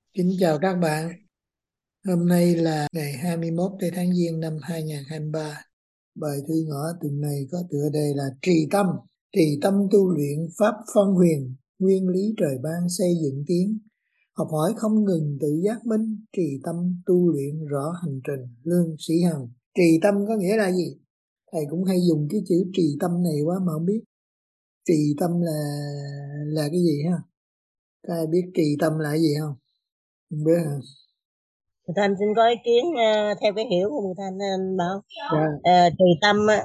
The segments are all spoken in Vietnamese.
Kính chào các bạn. Hôm nay là ngày 21 tây tháng Giêng năm 2023. Bài thư ngõ tuần này có tựa đề là Trì tâm. Trì tâm tu luyện pháp phân huyền, nguyên lý trời ban xây dựng tiến. Học hỏi không ngừng tự giác minh, trì tâm tu luyện rõ hành trình lương sĩ hằng. Trì tâm có nghĩa là gì? Thầy cũng hay dùng cái chữ trì tâm này quá mà không biết. Trì tâm là cái gì ha? Các ai biết trì tâm là cái gì không? Không biết hả? Người Thanh xin có ý kiến theo cái hiểu của người Thanh anh Bảo. Dạ. Trì tâm á,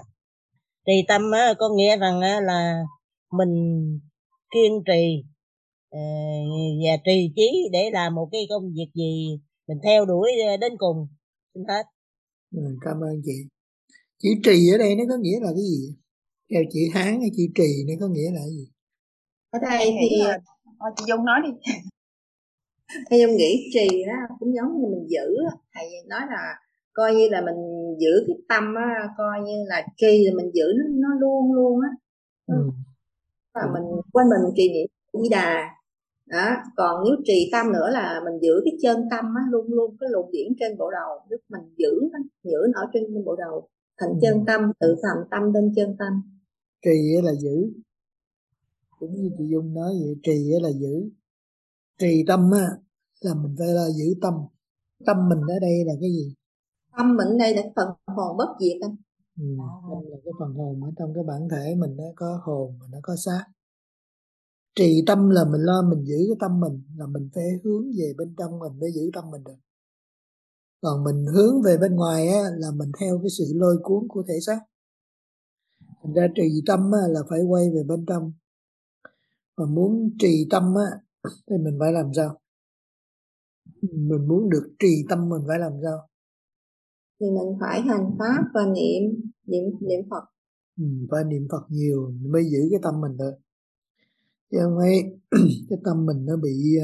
có nghĩa rằng là mình kiên trì ờ, và trì chí để làm một cái công việc gì mình theo đuổi đến cùng. Xin hết. Cảm ơn chị. Chữ trì ở đây nó có nghĩa là cái gì? Theo chữ Hán cái chữ trì nó có nghĩa là cái gì? Ở đây thì chị Dung nói đi. Thì Dung nghĩ trì đó cũng giống như mình giữ á. Thầy nói là coi như là mình giữ cái tâm á, coi như là trì là mình giữ nó luôn luôn á. Ừ. Và mình quên mình trì niệm Di Đà đó. Còn nếu trì tâm nữa là mình giữ cái chân tâm á, luôn luôn cái luồng điển trên bộ đầu, lúc mình giữ nó ở trên bộ đầu thành chân tâm, tự thành tâm lên chân tâm. Trì là giữ, cũng như chị Dung nói vậy, trì là giữ. Trì tâm á là mình phải là giữ tâm. Tâm mình ở đây là cái gì? Tâm mình đây là phần hồn bất diệt anh. Tâm là cái phần hồn ở trong cái bản thể mình, nó có hồn mà nó có xác. Trì tâm là mình lo mình giữ cái tâm mình, là mình phải hướng về bên trong mình mới giữ tâm mình được. Còn mình hướng về bên ngoài á là mình theo cái sự lôi cuốn của thể xác. Thành ra trì tâm á, là phải quay về bên trong. Mà muốn trì tâm á, thì mình phải làm sao? Mình muốn được trì tâm mình phải làm sao? Thì mình phải hành pháp và niệm niệm niệm Phật. Phải niệm Phật nhiều mới giữ cái tâm mình được. Chứ không ấy cái tâm mình nó bị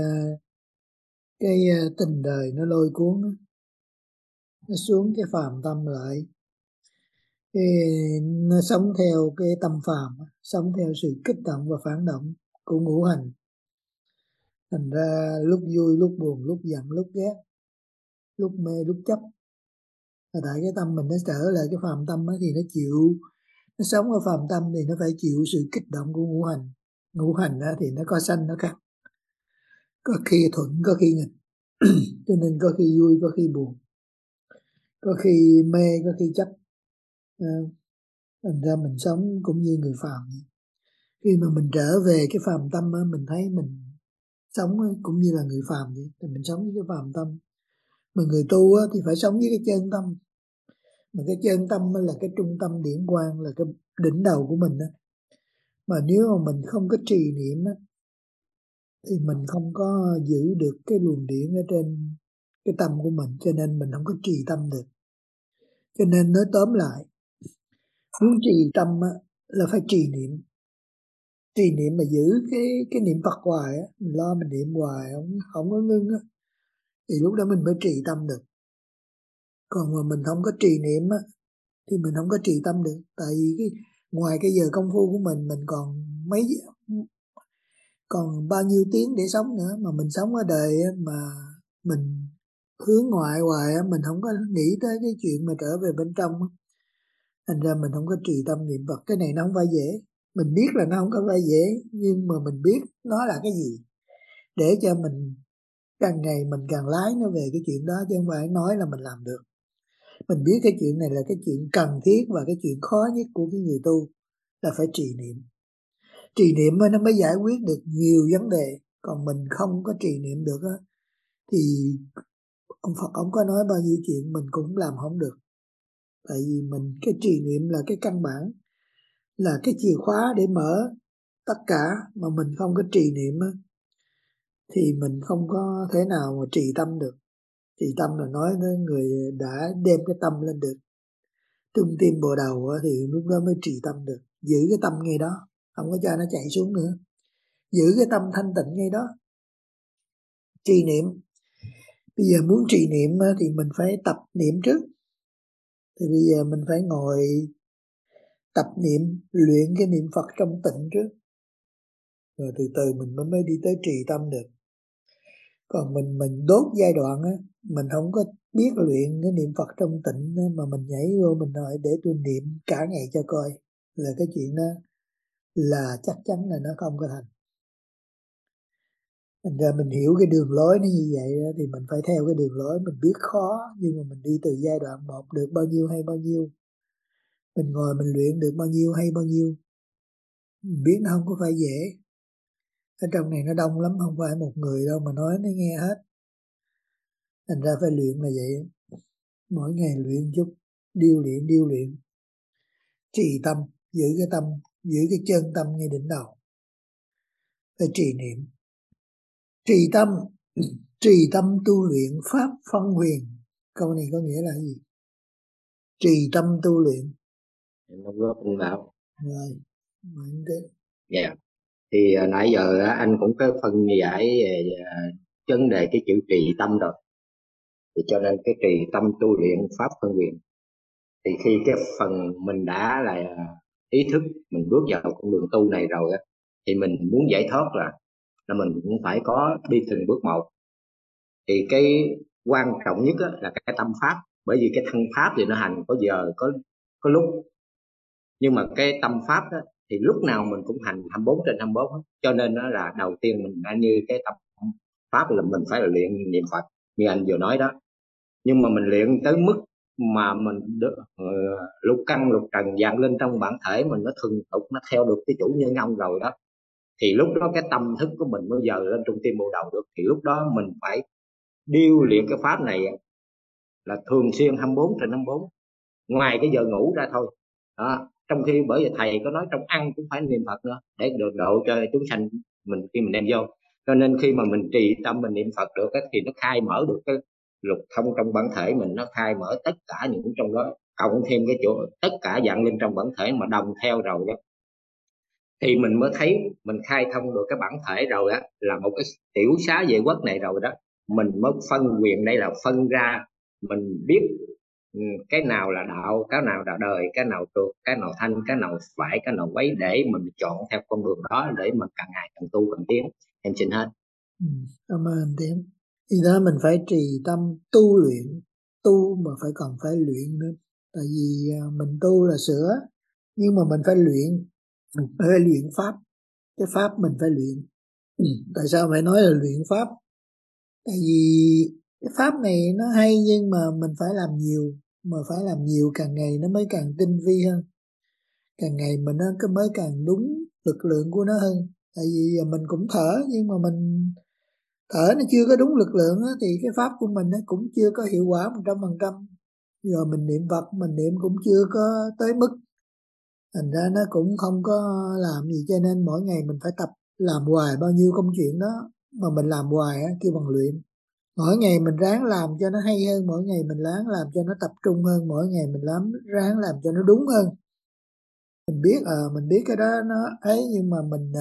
tình đời nó lôi cuốn á, nó xuống cái phàm tâm lại. Cái, nó sống theo cái tâm phàm, sống theo sự kích động và phản động của ngũ hành. Thành ra lúc vui, lúc buồn, lúc giận, lúc ghét, lúc mê, lúc chấp. Là tại cái tâm mình nó trở lại cái phàm tâm á, thì nó chịu, nó sống ở phàm tâm thì nó phải chịu sự kích động của ngũ hành. Ngũ hành á, thì nó có sanh nó khác, có khi thuận có khi nghịch. Cho nên có khi vui có khi buồn, có khi mê có khi chấp. À, thành ra mình sống cũng như người phàm vậy. Khi mà mình trở về cái phàm tâm á, mình thấy mình sống cũng như là người phàm vậy, thì mình sống với cái phàm tâm. Mà người tu á, thì phải sống với cái chân tâm. Mà cái chân tâm là cái trung tâm điển quang, là cái đỉnh đầu của mình đó. Mà nếu mà mình không có trì niệm đó, thì mình không có giữ được cái luồng điển ở trên cái tâm của mình, cho nên mình không có trì tâm được. Cho nên nói tóm lại, muốn trì tâm á, là phải trì niệm. Trì niệm mà giữ cái niệm Phật hoài á, mình lo mình niệm hoài không có ngưng á, thì lúc đó mình mới trì tâm được. Còn mà mình không có trì niệm á, thì mình không có trì tâm được. Tại vì ngoài cái giờ công phu của mình còn bao nhiêu tiếng để sống nữa. Mà mình sống ở đời á, mà mình hướng ngoại hoài á, mình không có nghĩ tới cái chuyện mà trở về bên trong á. Thành ra mình không có trì tâm niệm Phật. Cái này nó không phải dễ. Mình biết là nó không có phải dễ, nhưng mà mình biết nó là cái gì, để cho mình càng ngày mình càng lái nó về cái chuyện đó, chứ không phải nói là mình làm được. Mình biết cái chuyện này là cái chuyện cần thiết và cái chuyện khó nhất của cái người tu, là phải trì niệm. Trì niệm nó mới giải quyết được nhiều vấn đề. Còn mình không có trì niệm được á, thì ông Phật ông có nói bao nhiêu chuyện mình cũng làm không được. Tại vì cái trì niệm là cái căn bản, là cái chìa khóa để mở tất cả. Mà mình không có trì niệm á, thì mình không có thể nào mà trì tâm được. Trì tâm là nói đến người đã đem cái tâm lên được trung tim bộ đầu á, thì lúc đó mới trì tâm được. Giữ cái tâm ngay đó, không có cho nó chạy xuống nữa. Giữ cái tâm thanh tịnh ngay đó, trì niệm. Bây giờ muốn trì niệm á, thì mình phải tập niệm trước. Thì bây giờ mình phải ngồi tập niệm, luyện cái niệm Phật trong tịnh trước, rồi từ từ mình mới đi tới trì tâm được. Còn mình đốt giai đoạn á, mình không có biết luyện cái niệm Phật trong tịnh á, mà mình nhảy vô mình nói để tôi niệm cả ngày cho coi, là cái chuyện đó là chắc chắn là nó không có thành. Thành ra mình hiểu cái đường lối nó như vậy đó, thì mình phải theo cái đường lối. Mình biết khó nhưng mà mình đi từ giai đoạn 1 được bao nhiêu hay bao nhiêu, mình ngồi mình luyện được bao nhiêu hay bao nhiêu. Mình biết nó không có phải dễ. Ở trong này nó đông lắm, không phải một người đâu mà nói nó nghe hết. Thành ra phải luyện là vậy. Mỗi ngày luyện chút, điêu luyện, trì tâm, giữ cái tâm, giữ cái chân tâm ngay đỉnh đầu. Phải trì niệm, trì tâm, trì tâm tu luyện pháp phân huyền. Câu này có nghĩa là gì? Trì tâm tu luyện. Em không góp anh Bảo. Rồi, mình thế. Dạ. Thì nãy giờ anh cũng có phân giải về vấn đề cái chữ trì tâm rồi. Thì cho nên cái trì tâm tu luyện pháp phân huyền. Thì khi cái phần mình đã là ý thức, mình bước vào con đường tu này rồi á, thì mình muốn giải thoát là mình cũng phải có đi từng bước một. Thì cái quan trọng nhất là cái tâm pháp, bởi vì cái thân pháp thì nó hành có giờ có lúc, nhưng mà cái tâm pháp đó, thì lúc nào mình cũng hành 24/24 hết. Cho nên nó là đầu tiên mình đã như cái tâm pháp là mình phải là luyện niệm Phật như anh vừa nói đó. Nhưng mà mình luyện tới mức mà mình lục căn lục trần dàn lên trong bản thể mình, nó thuần thục, nó theo được cái chủ nhân ông rồi đó, thì lúc đó cái tâm thức của mình mới giờ lên trung tim bộ đầu được. Thì lúc đó mình phải điêu luyện cái pháp này là thường xuyên 24/24, ngoài cái giờ ngủ ra thôi đó. Trong khi bởi vì thầy có nói trong ăn cũng phải niệm Phật nữa để được độ cho chúng sanh mình khi mình đem vô. Cho nên khi mà mình trì tâm mình niệm Phật được thì nó khai mở được cái lục thông trong bản thể mình, nó khai mở tất cả những trong đó, cộng thêm cái chỗ tất cả dạng linh trong bản thể mà đồng theo rồi đó, thì mình mới thấy mình khai thông được cái bản thể rồi á, là một cái tiểu xá vệ quốc này rồi đó. Mình mới phân quyền, đây là phân ra, mình biết cái nào là đạo, cái nào là đời, cái nào trượt, cái nào thanh, cái nào phải, cái nào quấy, để mình chọn theo con đường đó để mình càng ngày càng tu càng tiến. Em xin hết. Cảm ơn anh Tiến. Thì đó mình phải trì tâm tu luyện, tu mà phải còn phải luyện nữa. Tại vì mình tu là sửa, nhưng mà mình phải luyện, phải luyện pháp. Cái pháp mình phải luyện. Tại sao phải nói là luyện pháp? Tại vì cái pháp này nó hay nhưng mà mình phải làm nhiều, mà phải làm nhiều càng ngày nó mới càng tinh vi hơn, càng ngày mình nó mới càng đúng lực lượng của nó hơn. Tại vì mình cũng thở nhưng mà mình thở nó chưa có đúng lực lượng á, thì cái pháp của mình nó cũng chưa có hiệu quả 100%. Rồi mình niệm Phật mình niệm cũng chưa có tới mức, thành ra nó cũng không có làm gì. Cho nên mỗi ngày mình phải tập làm hoài bao nhiêu công chuyện đó mà mình làm hoài á, kêu bằng luyện. Mỗi ngày mình ráng làm cho nó hay hơn, mỗi ngày mình ráng làm cho nó tập trung hơn, mỗi ngày mình ráng làm cho nó đúng hơn. Mình biết cái đó nó ấy, nhưng mà mình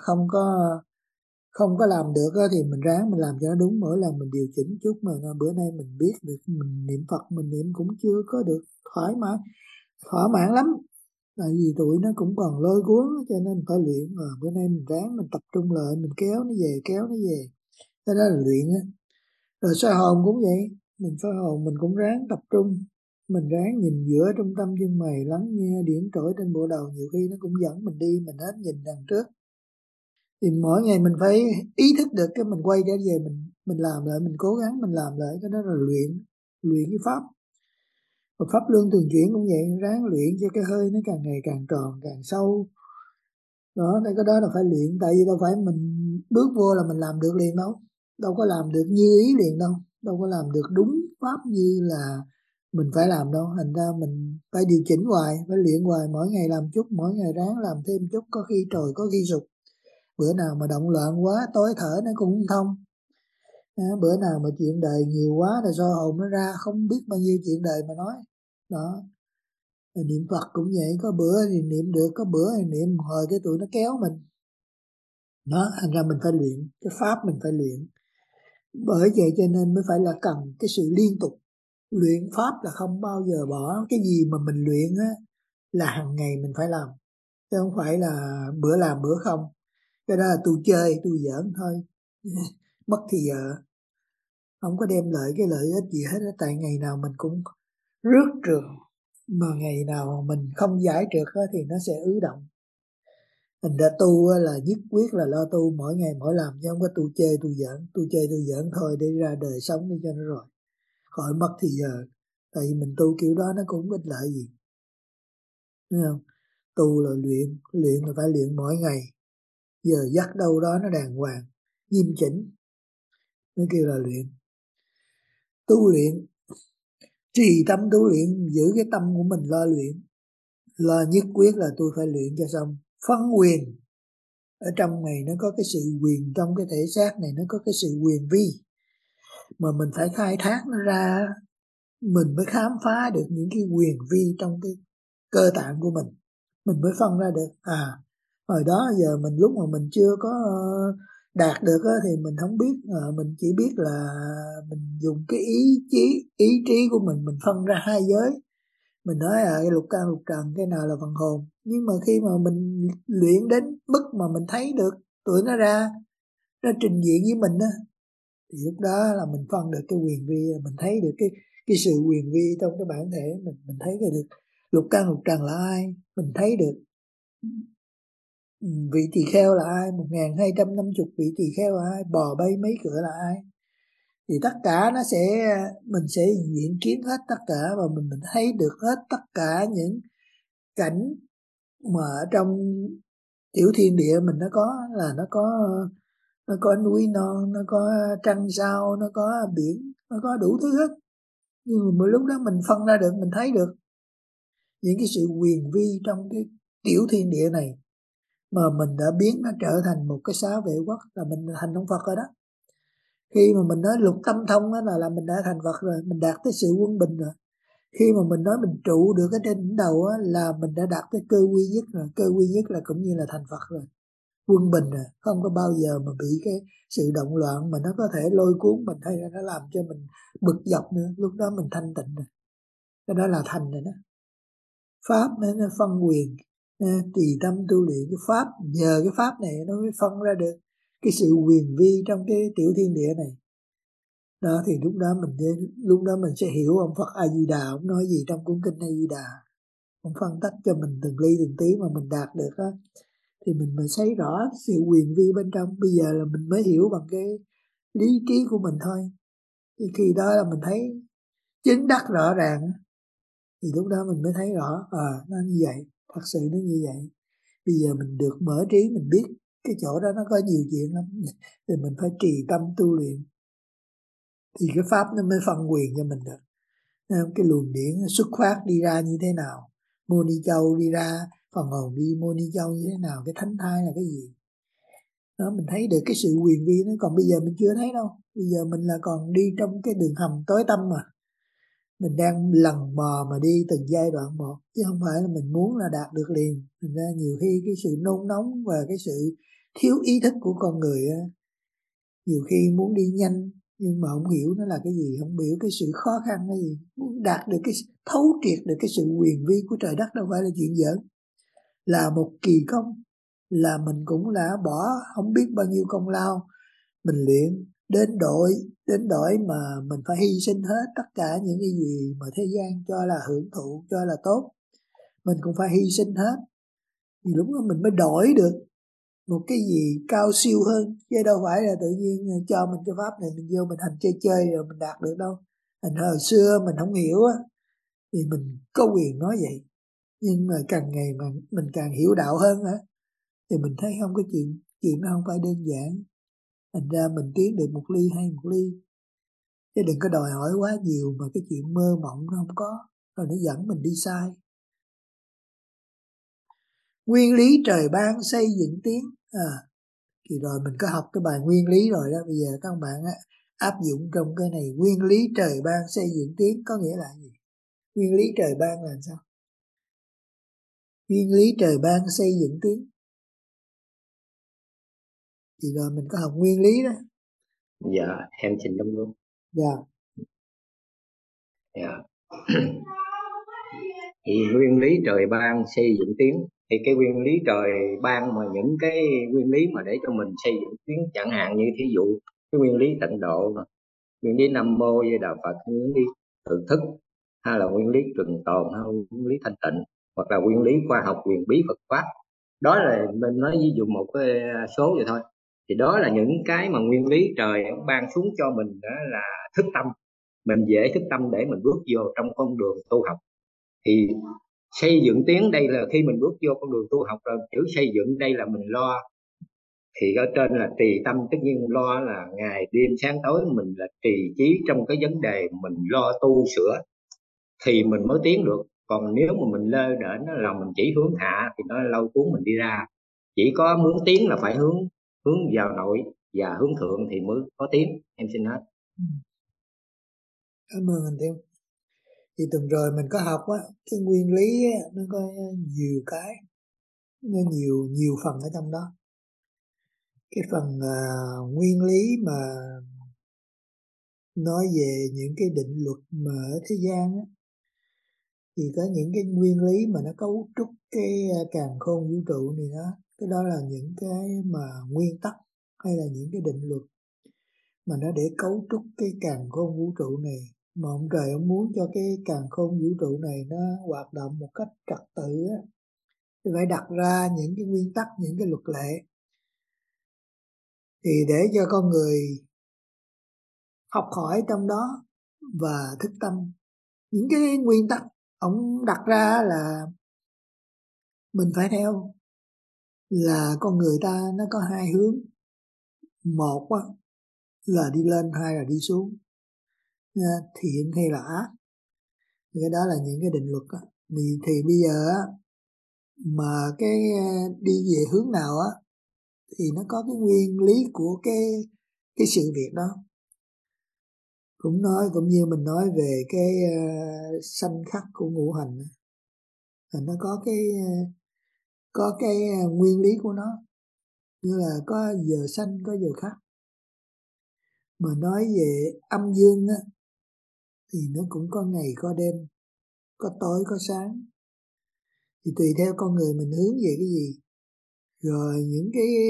không có làm được thì mình ráng mình làm cho nó đúng. Mỗi lần mình điều chỉnh chút mà bữa nay mình biết được mình niệm Phật mình niệm cũng chưa có được thỏa mãn lắm, tại vì tụi nó cũng còn lôi cuốn, cho nên phải luyện. Bữa nay mình ráng mình tập trung lại, mình kéo nó về, cái đó là luyện á. Rồi soi hồn cũng vậy, mình soi hồn mình cũng ráng tập trung, mình ráng nhìn giữa trung tâm chân mày, lắng nghe điển trỗi trên bộ đầu, nhiều khi nó cũng dẫn mình đi, mình hết nhìn đằng trước. Thì mỗi ngày mình phải ý thức được cái mình quay trở về, mình làm lại, mình cố gắng mình làm lại, cái đó là luyện cái pháp. Và pháp luân thường chuyển cũng vậy, ráng luyện cho cái hơi nó càng ngày càng tròn, càng sâu. Đó, cái đó là phải luyện, tại vì đâu phải mình bước vô là mình làm được liền đâu có làm được như ý liền đâu có làm được đúng pháp như là mình phải làm đâu. Thành ra mình phải điều chỉnh hoài, phải luyện hoài, mỗi ngày làm chút, mỗi ngày ráng làm thêm chút, có khi trồi có khi sụt. Bữa nào mà động loạn quá tối thở nó cũng không thông. Bữa nào mà chuyện đời nhiều quá là soi hồn nó ra không biết bao nhiêu chuyện đời mà nói. Đó. Rồi niệm Phật cũng vậy, có bữa thì niệm được, có bữa thì niệm hồi cái tụi nó kéo mình. Đó, thành ra mình phải luyện, cái pháp mình phải luyện. Bởi vậy cho nên mới phải là cần cái sự liên tục. Luyện pháp là không bao giờ bỏ, cái gì mà mình luyện á là hàng ngày mình phải làm, chứ không phải là bữa làm bữa không. Cái đó là tôi chơi, tôi giỡn thôi, mất thì giờ. không có đem lại cái lợi ích gì hết. Tại ngày nào mình cũng rước trượt, mà ngày nào mình không giải trượt thì nó sẽ ứ động. Mình đã tu là nhất quyết là lo tu mỗi ngày mỗi làm, chứ không có tu chơi tu giỡn thôi để ra đời sống đi cho nó rồi, khỏi mất thì giờ. Tại vì mình tu kiểu đó nó cũng không ích lợi gì, đúng không? Tu là luyện là phải luyện mỗi ngày, giờ giấc đâu đó nó đàng hoàng nghiêm chỉnh, nó kêu là luyện. Tu luyện, trì tâm tu luyện, giữ cái tâm của mình lo luyện, lo nhất quyết là tôi phải luyện cho xong. Phân quyền ở trong này nó có cái sự quyền, trong cái thể xác này nó có cái sự quyền vi, mà mình phải khai thác nó ra, mình mới khám phá được những cái quyền vi trong cái cơ tạng của mình mới phân ra được. Hồi đó giờ mình lúc mà mình chưa có đạt được thì mình không biết, mình chỉ biết là mình dùng cái ý trí của mình phân ra hai giới. Mình nói cái lục căn lục trần, cái nào là phần hồn. Nhưng mà khi mà mình luyện đến mức mà mình thấy được tụi nó ra, nó trình diện với mình thì lúc đó là mình phân được cái quyền vi, mình thấy được cái sự quyền vi trong cái bản thể mình thấy được lục căn lục trần là ai, mình thấy được vị tỳ kheo là ai, 1250 vị tỳ kheo là ai, bò bay mấy cửa là ai. Thì tất cả nó mình sẽ diễn kiến hết tất cả, và mình thấy được hết tất cả những cảnh mà ở trong tiểu thiên địa mình nó có núi non, nó có trăng sao, nó có biển, nó có đủ thứ hết. Nhưng mà lúc đó mình phân ra được, mình thấy được những cái sự quyền vi trong cái tiểu thiên địa này, mà mình đã biến nó trở thành một cái xá vệ quốc, là mình thành ông Phật rồi đó. Khi mà mình nói lục tâm thông là mình đã thành Phật rồi, mình đạt tới sự quân bình rồi. Khi mà mình nói mình trụ được ở trên đỉnh đầu là mình đã đạt tới cơ quy nhất rồi. Cơ quy nhất là cũng như là thành Phật rồi, quân bình rồi, không có bao giờ mà bị cái sự động loạn mà nó có thể lôi cuốn mình, hay là nó làm cho mình bực dọc nữa. Lúc đó mình thanh tịnh rồi, cái đó là thành rồi đó. Pháp nó phân quyền, tùy tâm tu luyện cái pháp, nhờ cái pháp này nó mới phân ra được cái sự quyền vi trong cái tiểu thiên địa này. Đó thì lúc đó mình sẽ hiểu ông Phật A Di Đà ông nói gì trong cuốn kinh A Di Đà. Ông phân tích cho mình từng ly từng tí mà mình đạt được thì mình mới thấy rõ sự quyền vi bên trong. Bây giờ là mình mới hiểu bằng cái lý trí của mình thôi. Thì khi đó là mình thấy chứng đắc rõ ràng, thì lúc đó mình mới thấy rõ nó như vậy, thật sự nó như vậy. Bây giờ mình được mở trí, mình biết cái chỗ đó nó có nhiều chuyện lắm, thì mình phải trì tâm tu luyện, thì cái pháp nó mới phân quyền cho mình được. Cái luồng điển xuất phát đi ra như thế nào, Mô Ni Châu đi ra, phần hồn đi Mô Ni Châu như thế nào, cái thánh thai là cái gì đó, mình thấy được cái sự quyền vi nó. Còn bây giờ mình chưa thấy đâu, bây giờ mình là còn đi trong cái đường hầm tối tăm mà, mình đang lần mò mà đi từng giai đoạn một, chứ không phải là mình muốn là đạt được liền. Thành ra nhiều khi cái sự nôn nóng và cái sự thiếu ý thức của con người nhiều khi muốn đi nhanh nhưng mà không hiểu nó là cái gì, không hiểu cái sự khó khăn là gì. Muốn đạt được cái thấu triệt được cái sự quyền vi của trời đất đâu phải là chuyện giỡn, là một kỳ công, là mình cũng đã bỏ không biết bao nhiêu công lao mình luyện đến đổi mà mình phải hy sinh hết tất cả những cái gì mà thế gian cho là hưởng thụ, cho là tốt, mình cũng phải hy sinh hết, thì lúc đó mình mới đổi được một cái gì cao siêu hơn. Chứ đâu phải là tự nhiên cho mình cái pháp này mình vô mình hành chơi chơi rồi mình đạt được đâu. Thành hồi xưa mình không hiểu thì mình có quyền nói vậy, nhưng mà càng ngày mà mình càng hiểu đạo hơn thì mình thấy không có chuyện nó không phải đơn giản. Thành ra mình tiến được một ly hay một ly, chứ đừng có đòi hỏi quá nhiều mà cái chuyện mơ mộng nó không có, rồi nó dẫn mình đi sai. Nguyên lý trời ban xây dựng tiếng. Thì rồi mình có học cái bài nguyên lý rồi đó. Bây giờ các bạn áp dụng trong cái này. Nguyên lý trời ban xây dựng tiếng có nghĩa là gì? Nguyên lý trời ban là sao? Nguyên lý trời ban xây dựng tiếng. Thì rồi mình có học nguyên lý đó. Dạ, em xin đúng luôn. Dạ. Dạ. Thì nguyên lý trời ban xây dựng tiếng, thì cái nguyên lý trời ban mà những cái nguyên lý mà để cho mình xây dựng tiếng, chẳng hạn như thí dụ cái nguyên lý tịnh độ, nguyên lý Nam Mô Di Đà Phật, nguyên lý tự thức, hay là nguyên lý trường tồn, hay là nguyên lý thanh tịnh, hoặc là nguyên lý khoa học quyền bí Phật pháp. Đó là mình nói ví dụ một cái số vậy thôi. Thì đó là những cái mà nguyên lý trời ông ban xuống cho mình, đó là thức tâm. Mình dễ thức tâm để mình bước vô trong con đường tu học. Thì xây dựng tiến đây là khi mình bước vô con đường tu học rồi, chữ xây dựng đây là mình lo. Thì ở trên là trì tâm, tất nhiên lo là ngày đêm sáng tối mình là trì trí trong cái vấn đề mình lo tu sửa thì mình mới tiến được. Còn nếu mà mình lơ đễnh là mình chỉ hướng hạ thì nó lâu cuốn mình đi ra. Chỉ có muốn tiến là phải hướng vào nội và hướng thượng thì mới có tiến. Em xin hết. Cảm ơn anh Tiêu. Thì tuần rồi mình có học á, cái nguyên lý á, nó có nhiều cái, nó nhiều phần ở trong đó. Cái phần nguyên lý mà nói về những cái định luật mà ở thế gian á, thì có những cái nguyên lý mà nó cấu trúc cái càn khôn vũ trụ này đó. Cái đó là những cái mà nguyên tắc hay là những cái định luật mà nó để cấu trúc cái càn khôn vũ trụ này. Mà ông trời ông muốn cho cái càn khôn vũ trụ này nó hoạt động một cách trật tự á, thì phải đặt ra những cái nguyên tắc, những cái luật lệ, thì để cho con người học hỏi trong đó và thức tâm. Những cái nguyên tắc ông đặt ra là mình phải theo, là con người ta nó có hai hướng. Một á, là đi lên, hai là đi xuống, thiện hay là ác. Cái đó là những cái định luật á. Thì bây giờ á, mà cái đi về hướng nào á thì nó có cái nguyên lý của cái sự việc đó. Cũng như mình nói về cái sanh khắc của ngũ hành, là nó có cái nguyên lý của nó, như là có giờ sanh có giờ khắc. Mà nói về âm dương á, thì nó cũng có ngày có đêm, có tối có sáng. Thì tùy theo con người mình hướng về cái gì. Rồi những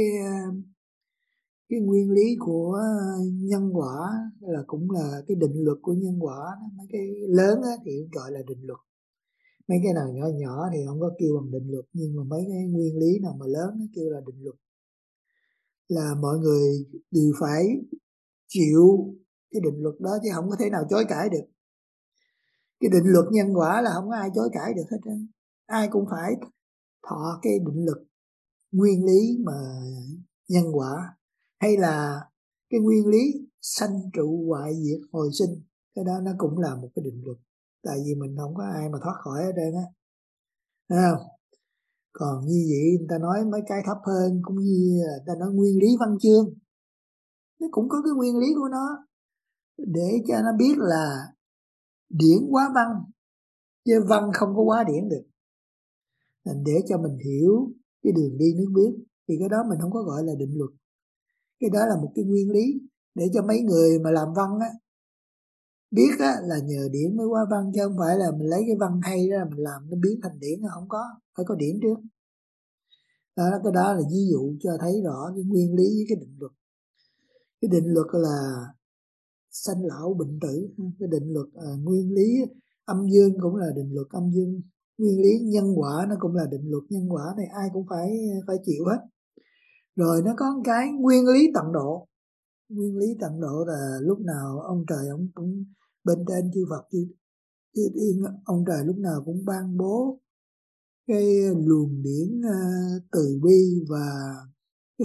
cái nguyên lý của nhân quả là cũng là cái định luật của nhân quả. Mấy cái lớn á thì gọi là định luật, mấy cái nào nhỏ nhỏ thì không có kêu bằng định luật. Nhưng mà mấy cái nguyên lý nào mà lớn nó kêu là định luật. Là mọi người đều phải chịu cái định luật đó, chứ không có thể nào chối cãi được. Cái định luật nhân quả là không có ai chối cãi được hết trơn. Ai cũng phải thọ cái định luật nguyên lý mà nhân quả, hay là cái nguyên lý sanh trụ hoại diệt hồi sinh. Cái đó nó cũng là một cái định luật. Tại vì mình không có ai mà thoát khỏi ở trên á, thấy không? Còn như vậy người ta nói mấy cái thấp hơn, cũng như là người ta nói nguyên lý văn chương, nó cũng có cái nguyên lý của nó, để cho nó biết là điển hóa văn, chứ văn không có hóa điển được. Để cho mình hiểu cái đường đi nước bước, thì cái đó mình không có gọi là định luật. Cái đó là một cái nguyên lý để cho mấy người mà làm văn á biết á, là nhờ điển mới hóa văn, chứ không phải là mình lấy cái văn hay ra mình làm nó biến thành điển. Không có, phải có điển trước. Cái đó là ví dụ cho thấy rõ cái nguyên lý với cái định luật. Cái định luật là sanh lão bệnh tử. Cái định luật nguyên lý âm dương cũng là định luật âm dương. Nguyên lý nhân quả nó cũng là định luật nhân quả. Này ai cũng phải chịu hết. Rồi nó có cái nguyên lý tận độ. Nguyên lý tận độ là lúc nào ông trời ông cũng bên trên chư Phật chư Thiên, ông trời lúc nào cũng ban bố cái luồng điển từ bi và cái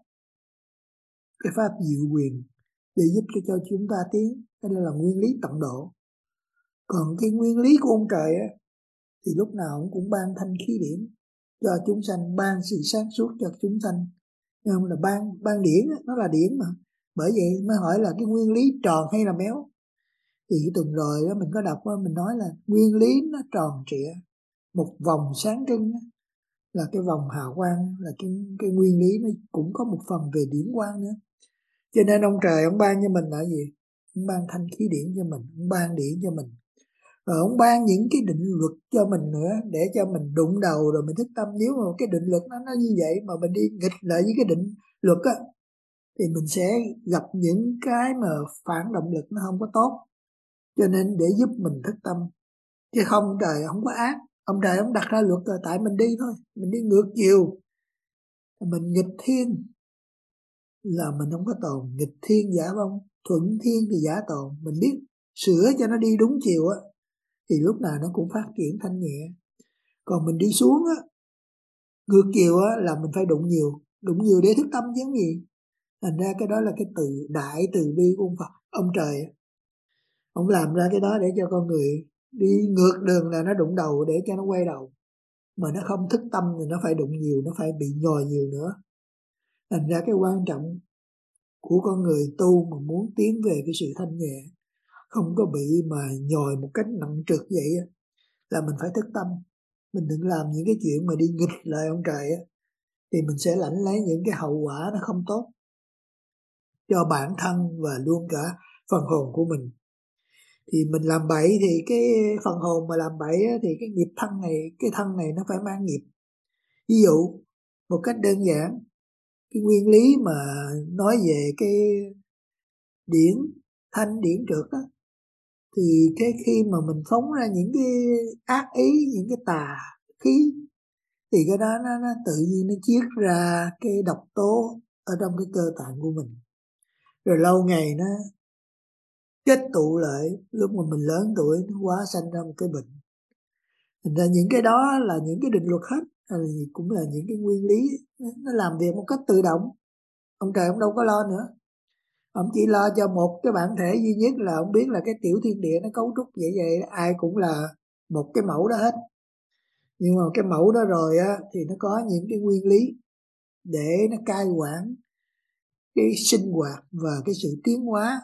pháp diệu quyền để giúp cho chúng ta tiến. Cái đó là nguyên lý tận độ. Còn cái nguyên lý của ông trời á, thì lúc nào ông cũng ban thanh khí điển cho chúng sanh, ban sự sáng suốt cho chúng sanh. Nhưng mà là ban điển, nó là điển mà. Bởi vậy mới hỏi là cái nguyên lý tròn hay là méo. Thì cái tuần rồi đó mình có đọc đó, mình nói là nguyên lý nó tròn trịa, một vòng sáng trưng đó, là cái vòng hào quang, là cái nguyên lý nó cũng có một phần về điển quang nữa. Cho nên ông trời ông ban cho mình là gì? Ông ban thanh khí điển cho mình, ông ban điển cho mình. Rồi ông ban những cái định luật cho mình nữa, để cho mình đụng đầu rồi mình thức tâm. Nếu mà cái định luật nó như vậy mà mình đi nghịch lại với cái định luật á, thì mình sẽ gặp những cái mà phản động lực nó không có tốt. Cho nên để giúp mình thức tâm, chứ không trời không có ác, ông trời ông đặt ra luật rồi, tại mình đi thôi, mình đi ngược chiều, mình nghịch thiên là mình không có tồn. Nghịch thiên giả vong, thuận thiên thì giả tồn. Mình biết sửa cho nó đi đúng chiều á, thì lúc nào nó cũng phát triển thanh nhẹ. Còn mình đi xuống á, ngược chiều á, là mình phải đụng nhiều để thức tâm chứ gì. Thành ra cái đó là cái đại từ bi của ông Phật, ông trời. Ông làm ra cái đó để cho con người đi ngược đường, là nó đụng đầu để cho nó quay đầu. Mà nó không thức tâm thì nó phải đụng nhiều, nó phải bị nhồi nhiều nữa. Thành ra cái quan trọng của con người tu mà muốn tiến về cái sự thanh nhẹ, không có bị mà nhồi một cách nặng trược vậy, là mình phải thức tâm. Mình đừng làm những cái chuyện mà đi nghịch lời ông trời á, thì mình sẽ lãnh lấy những cái hậu quả nó không tốt cho bản thân và luôn cả phần hồn của mình. Thì mình làm bậy thì cái phần hồn mà làm bậy á, thì cái nghiệp thân này, cái thân này nó phải mang nghiệp. Ví dụ một cách đơn giản, cái nguyên lý mà nói về cái điển thanh điển trượt á, thì cái khi mà mình phóng ra những cái ác ý, những cái tà khí, thì cái đó nó tự nhiên nó chiết ra cái độc tố ở trong cái cơ tạng của mình, rồi lâu ngày nó kết tụ lại, lúc mà mình lớn tuổi nó hóa sanh ra một cái bệnh. Thành ra những cái đó là những cái định luật hết, cũng là những cái nguyên lý nó làm việc một cách tự động. Ông trời ông đâu có lo nữa, ông chỉ lo cho một cái bản thể duy nhất, là ông biết là cái tiểu thiên địa nó cấu trúc vậy, ai cũng là một cái mẫu đó hết. Nhưng mà cái mẫu đó rồi á, thì nó có những cái nguyên lý để nó cai quản cái sinh hoạt và cái sự tiến hóa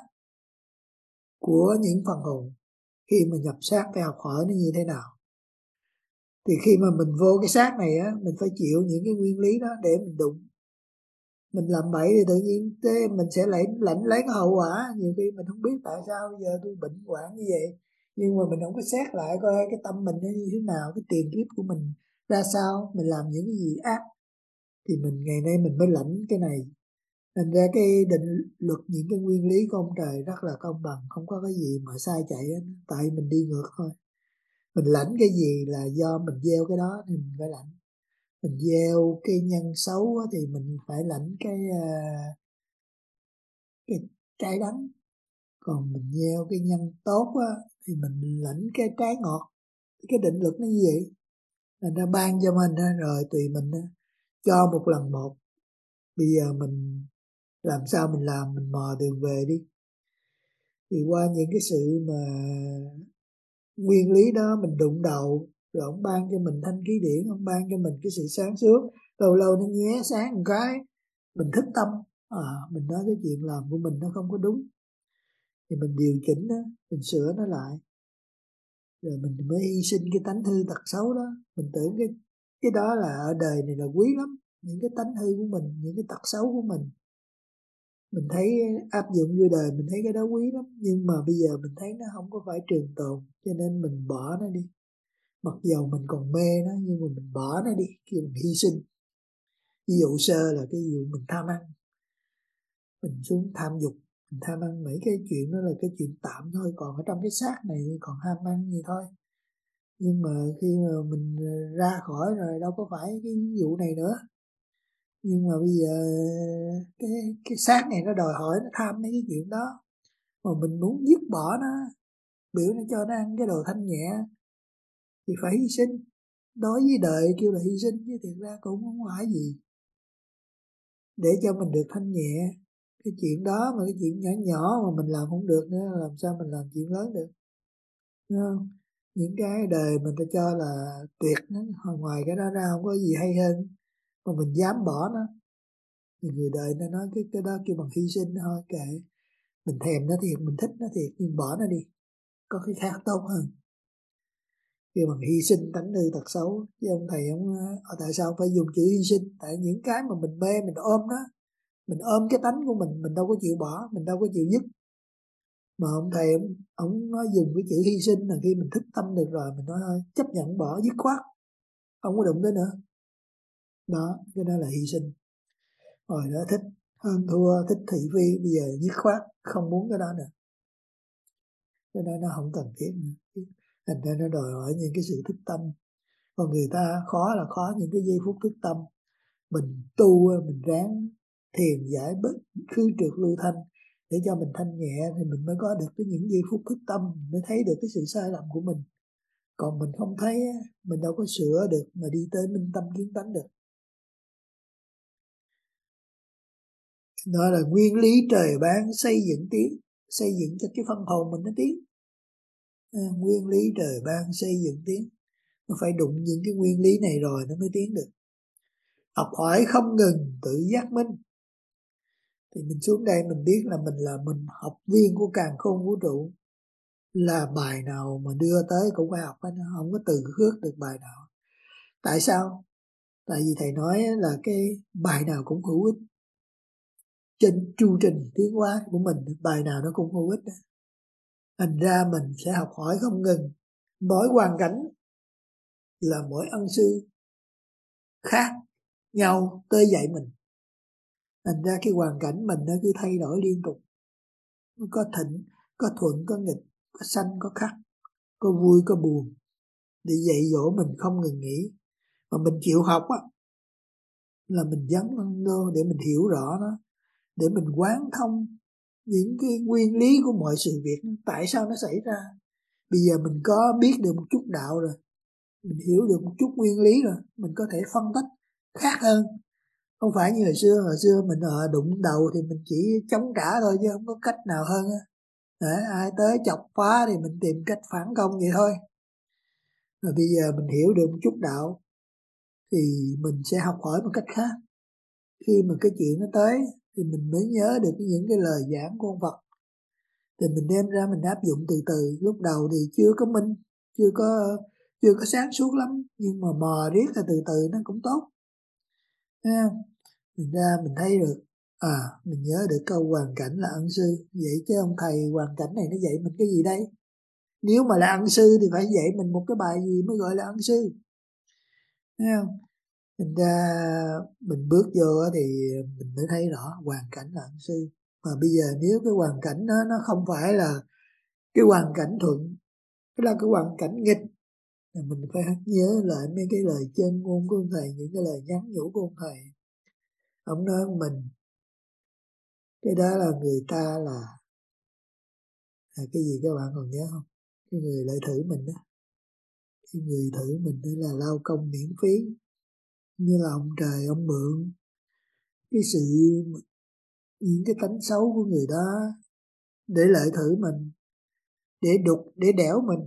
của những phần hồn. Khi mà nhập xác phải học hỏi nó như thế nào. Thì khi mà mình vô cái xác này á, mình phải chịu những cái nguyên lý đó để mình đụng. Mình làm bậy thì tự nhiên mình sẽ lãnh lấy cái hậu quả. Nhiều khi mình không biết tại sao bây giờ tôi bệnh hoạn như vậy, nhưng mà mình không có xét lại coi cái tâm mình nó như thế nào, cái tiền kiếp của mình ra sao, mình làm những cái gì ác, thì mình ngày nay mình mới lãnh cái này. Thành ra cái định luật, những cái nguyên lý của ông trời rất là công bằng, không có cái gì mà sai chạy hết, tại mình đi ngược thôi. Mình lãnh cái gì là do mình gieo cái đó thì mình phải lãnh. Mình gieo cái nhân xấu thì mình phải lãnh cái trái đắng. Còn mình gieo cái nhân tốt thì mình lãnh cái trái ngọt. Cái định luật nó như vậy. Nên nó ban cho mình rồi tùy mình cho một lần một. Bây giờ mình làm sao mình làm, mình mò đường về đi. Thì qua những cái sự mà nguyên lý đó mình đụng đầu, rồi ông ban cho mình thanh khí điển, ông ban cho mình cái sự sáng suốt. Lâu lâu nó nhé sáng một cái, mình thức tâm, mình nói cái chuyện làm của mình nó không có đúng, thì mình điều chỉnh đó, mình sửa nó lại, rồi mình mới hy sinh cái tánh hư tật xấu đó. Mình tưởng cái đó là ở đời này là quý lắm, những cái tánh hư của mình, những cái tật xấu của mình thấy áp dụng vô đời mình thấy cái đó quý lắm, nhưng mà bây giờ mình thấy nó không có phải trường tồn, cho nên mình bỏ nó đi. Mặc dầu mình còn mê nó, nhưng mà mình bỏ nó đi, kêu mình hy sinh. Ví dụ sơ là cái vụ mình tham ăn, mình xuống tham dục, mình tham ăn, mấy cái chuyện đó là cái chuyện tạm thôi, còn ở trong cái xác này thì còn ham ăn gì thôi. Nhưng mà khi mà mình ra khỏi rồi đâu có phải cái vụ này nữa. Nhưng mà bây giờ cái xác này nó đòi hỏi nó tham mấy cái chuyện đó, mà mình muốn dứt bỏ nó, biểu nó cho nó ăn cái đồ thanh nhẹ, thì phải hy sinh. Đối với đời kêu là hy sinh, chứ thiệt ra cũng không phải gì. Để cho mình được thanh nhẹ, cái chuyện đó mà cái chuyện nhỏ nhỏ mà mình làm không được nữa, làm sao mình làm chuyện lớn được. Đúng không? Những cái đời mình ta cho là tuyệt nó, ngoài cái đó ra không có gì hay hơn, mà mình dám bỏ nó, thì người đời nó nói cái đó kêu bằng hy sinh thôi, kệ. Mình thèm nó thiệt, mình thích nó thiệt, nhưng bỏ nó đi, có cái khác tốt hơn. Kêu bằng hy sinh tánh hư tật xấu. Chứ ông thầy ông tại sao phải dùng chữ hy sinh? Tại những cái mà mình mê, mình ôm đó, mình ôm cái tánh của mình đâu có chịu bỏ, mình đâu có chịu dứt. Mà ông thầy ông nói dùng cái chữ hy sinh là khi mình thức tâm được rồi, mình nói thôi chấp nhận bỏ dứt khoát, không có đụng tới nữa. Đó, cái đó là hy sinh. Rồi đó thích, hơn thua thích thị phi, bây giờ dứt khoát không muốn cái đó nữa, cái đó nó không cần thiết nữa. Thành ra nó đòi hỏi những cái sự thức tâm. Còn người ta khó là khó những cái giây phút thức tâm. Mình tu, mình ráng thiền giải bớt khứ trượt lưu thanh để cho mình thanh nhẹ, thì mình mới có được cái những giây phút thức tâm, mới thấy được cái sự sai lầm của mình. Còn mình không thấy, mình đâu có sửa được mà đi tới minh tâm kiến tánh được. Đó là nguyên lý trời ban xây dựng tiến, xây dựng cho cái phân hồn mình nó tiến. Nguyên lý trời ban xây dựng tiến, nó phải đụng những cái nguyên lý này rồi nó mới tiến được. Học hỏi không ngừng, tự giác minh. Thì mình xuống đây mình biết là mình học viên của càn khôn vũ trụ, là bài nào mà đưa tới cũng phải học, nó không có từ khước được bài nào. Tại sao? Tại vì thầy nói là cái bài nào cũng hữu ích. Trên chu trình tiến hóa của mình, bài nào nó cũng hữu ích. Thành ra mình sẽ học hỏi không ngừng. Mỗi hoàn cảnh là mỗi ân sư khác nhau tới dạy mình. Thành ra cái hoàn cảnh mình nó cứ thay đổi liên tục. Nó có thịnh, có thuận, có nghịch, có sanh, có khắc, có vui, có buồn, để dạy dỗ mình không ngừng nghỉ. Mà mình chịu học á, là mình dấn thân vô để mình hiểu rõ nó, để mình quán thông những cái nguyên lý của mọi sự việc, tại sao nó xảy ra. Bây giờ mình có biết được một chút đạo rồi, mình hiểu được một chút nguyên lý rồi, mình có thể phân tích khác hơn. Không phải như hồi xưa mình đụng đầu thì mình chỉ chống trả thôi, chứ không có cách nào hơn á. Để ai tới chọc phá thì mình tìm cách phản công vậy thôi. Rồi bây giờ mình hiểu được một chút đạo thì mình sẽ học hỏi một cách khác. Khi mà cái chuyện nó tới thì mình mới nhớ được những cái lời giảng của ông Phật, thì mình đem ra mình áp dụng từ từ. Lúc đầu thì chưa có minh, chưa có sáng suốt lắm, nhưng mà mò riết là từ từ nó cũng tốt. Thành ra mình thấy được, mình nhớ được câu hoàn cảnh là ân sư. Vậy chứ ông thầy hoàn cảnh này nó dạy mình cái gì đây? Nếu mà là ân sư thì phải dạy mình một cái bài gì mới gọi là ân sư, thấy không? Thành ra mình bước vô thì mình mới thấy rõ hoàn cảnh là ân sư. Mà bây giờ nếu cái hoàn cảnh đó nó không phải là cái hoàn cảnh thuận, cái là cái hoàn cảnh nghịch, thì mình phải nhớ lại mấy cái lời chân ngôn của ông thầy, những cái lời nhắn nhủ của ông thầy. Ông nói mình, cái đó là người ta là cái gì các bạn còn nhớ không? Cái người lại thử mình đó, cái người thử mình đó là lao công miễn phí, như là ông trời ông mượn cái sự, những cái tánh xấu của người đó để lợi thử mình, để đục, để đẻo mình.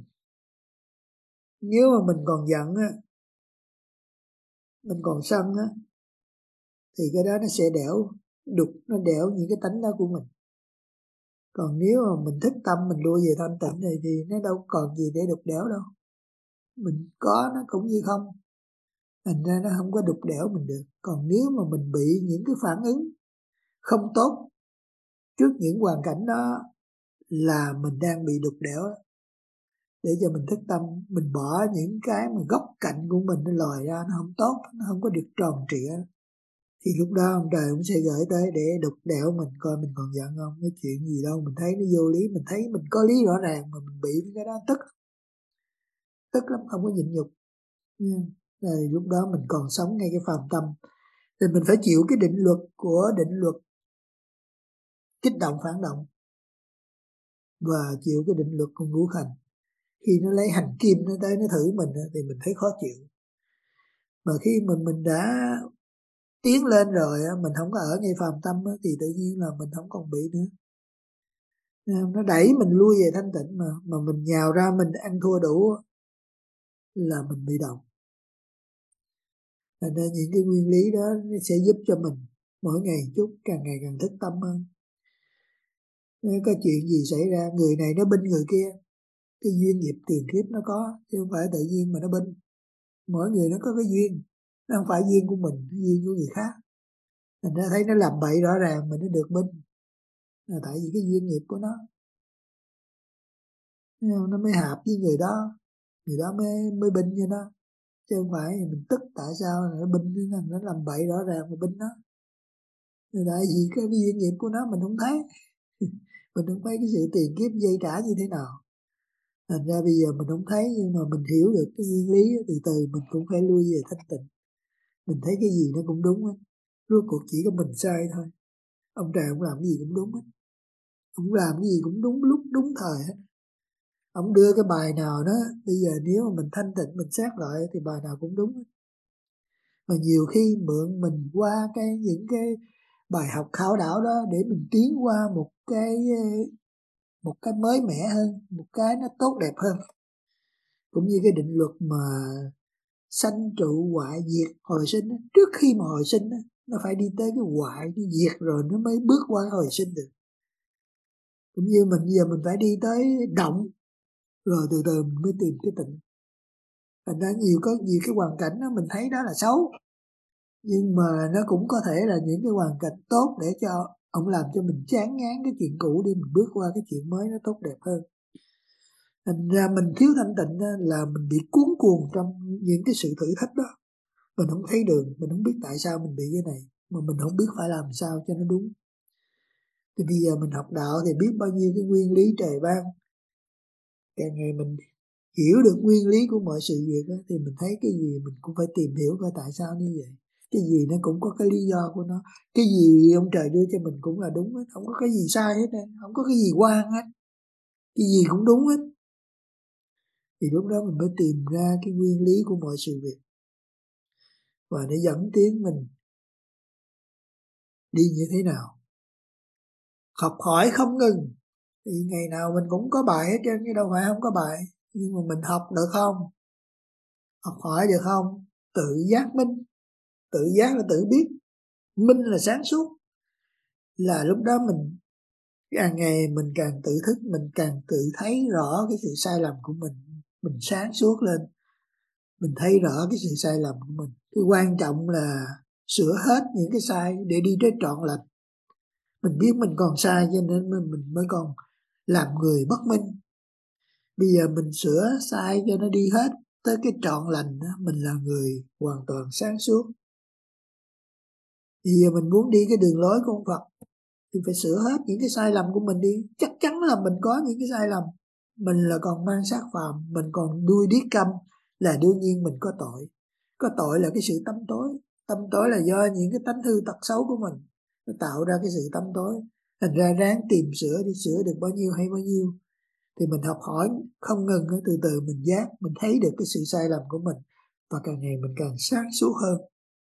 Nếu mà mình còn giận á, mình còn sân á, thì cái đó nó sẽ đẻo, đục, nó đẻo những cái tánh đó của mình. Còn nếu mà mình thích tâm, mình lui về thanh tịnh này thì nó đâu còn gì để đục đẻo đâu. Mình có nó cũng như không, thành ra nó không có đục đẻo mình được. Còn nếu mà mình bị những cái phản ứng không tốt trước những hoàn cảnh đó, là mình đang bị đục đẻo. Để cho mình thức tâm, mình bỏ những cái mà góc cạnh của mình nó lòi ra, nó không tốt, nó không có được tròn trịa, thì lúc đó ông trời cũng sẽ gửi tới để đục đẽo mình, coi mình còn giận không. Cái chuyện gì đâu mình thấy nó vô lý, mình thấy mình có lý rõ ràng mà mình bị cái đó tức lắm, không có nhịn nhục. Rồi lúc đó mình còn sống ngay cái phàm tâm, thì mình phải chịu cái định luật kích động phản động, và chịu cái định luật của ngũ hành. Khi nó lấy hành kim nó tới nó thử mình thì mình thấy khó chịu. Mà khi mà mình đã tiến lên rồi, mình không có ở ngay phàm tâm, thì tự nhiên là mình không còn bị nữa. Nó đẩy mình lui về thanh tịnh, mà mình nhào ra mình ăn thua đủ là mình bị động. Nên những cái nguyên lý đó nó sẽ giúp cho mình mỗi ngày chút càng ngày càng thức tâm hơn. Nếu có chuyện gì xảy ra, người này nó binh người kia, cái duyên nghiệp tiền kiếp nó có, chứ không phải tự nhiên mà nó binh. Mỗi người nó có cái duyên, nó không phải duyên của mình, duyên của người khác. Thành ra thấy nó làm bậy rõ ràng mình nó được binh, là tại vì cái duyên nghiệp của nó mới hợp với người đó mới binh cho nó, chứ không phải mình tức tại sao nó binh, nó làm bậy rõ ràng mà binh nó. Tại vì cái duyên nghiệp của nó mình không thấy. Mình không thấy cái sự tiền kiếp dây trả như thế nào. Thành ra bây giờ mình không thấy, nhưng mà mình hiểu được cái nguyên lý, từ từ mình cũng phải lui về thanh tịnh. Mình thấy cái gì nó cũng đúng hết. Rốt cuộc chỉ có mình sai thôi. Ông trời ông làm cái gì cũng đúng hết. Ông làm cái gì cũng đúng lúc đúng thời hết. Ông đưa cái bài nào đó, bây giờ nếu mà mình thanh tịnh mình xét lại thì bài nào cũng đúng hết. Mà nhiều khi mượn mình qua những cái bài học khảo đảo đó để mình tiến qua một cái mới mẻ hơn, một cái nó tốt đẹp hơn. Cũng như cái định luật mà sanh trụ hoại diệt hồi sinh, trước khi mà hồi sinh nó phải đi tới cái hoại, cái diệt rồi nó mới bước qua hồi sinh được. Cũng như mình giờ mình phải đi tới động, rồi từ từ mình mới tìm cái tịnh. Thành ra có nhiều cái hoàn cảnh đó mình thấy đó là xấu, nhưng mà nó cũng có thể là những cái hoàn cảnh tốt để cho ông làm cho mình chán ngán cái chuyện cũ đi, mình bước qua cái chuyện mới nó tốt đẹp hơn. Thành ra mình thiếu thanh tịnh là mình bị cuốn cuồng trong những cái sự thử thách đó. Mình không thấy đường, mình không biết tại sao mình bị cái này, mà mình không biết phải làm sao cho nó đúng. Thì bây giờ mình học đạo thì biết bao nhiêu cái nguyên lý trời ban. Càng ngày mình hiểu được nguyên lý của mọi sự việc đó, thì mình thấy cái gì mình cũng phải tìm hiểu coi tại sao như vậy. Cái gì nó cũng có cái lý do của nó. Cái gì ông trời đưa cho mình cũng là đúng hết, không có cái gì sai hết, không có cái gì oan hết, cái gì cũng đúng hết. Thì lúc đó mình mới tìm ra cái nguyên lý của mọi sự việc, và để dẫn tiến mình đi như thế nào. Học hỏi không ngừng, thì ngày nào mình cũng có bài hết trơn, chứ đâu phải không có bài. Nhưng mà mình học được không? Học hỏi được không? Tự giác minh. Tự giác là tự biết, minh là sáng suốt. Là lúc đó mình càng ngày mình càng tự thức, mình càng tự thấy rõ cái sự sai lầm của mình sáng suốt lên, mình thấy rõ cái sự sai lầm của mình. Cái quan trọng là sửa hết những cái sai để đi tới trọn lành. Mình biết mình còn sai cho nên mình mới còn làm người bất minh. Bây giờ mình sửa sai cho nó đi hết tới cái trọn lành đó, mình là người hoàn toàn sáng suốt. Bây giờ mình muốn đi cái đường lối của ông Phật thì phải sửa hết những cái sai lầm của mình đi. Chắc chắn là mình có những cái sai lầm, mình là còn mang sát phạm, mình còn đuôi điếc câm, là đương nhiên mình có tội. Có tội là cái sự tâm tối. Tâm tối là do những cái tánh hư tật xấu của mình nó tạo ra cái sự tâm tối. Thành ra ráng tìm sửa đi, sửa được bao nhiêu hay bao nhiêu. Thì mình học hỏi không ngừng, từ từ mình giác, mình thấy được cái sự sai lầm của mình, và càng ngày mình càng sáng suốt hơn.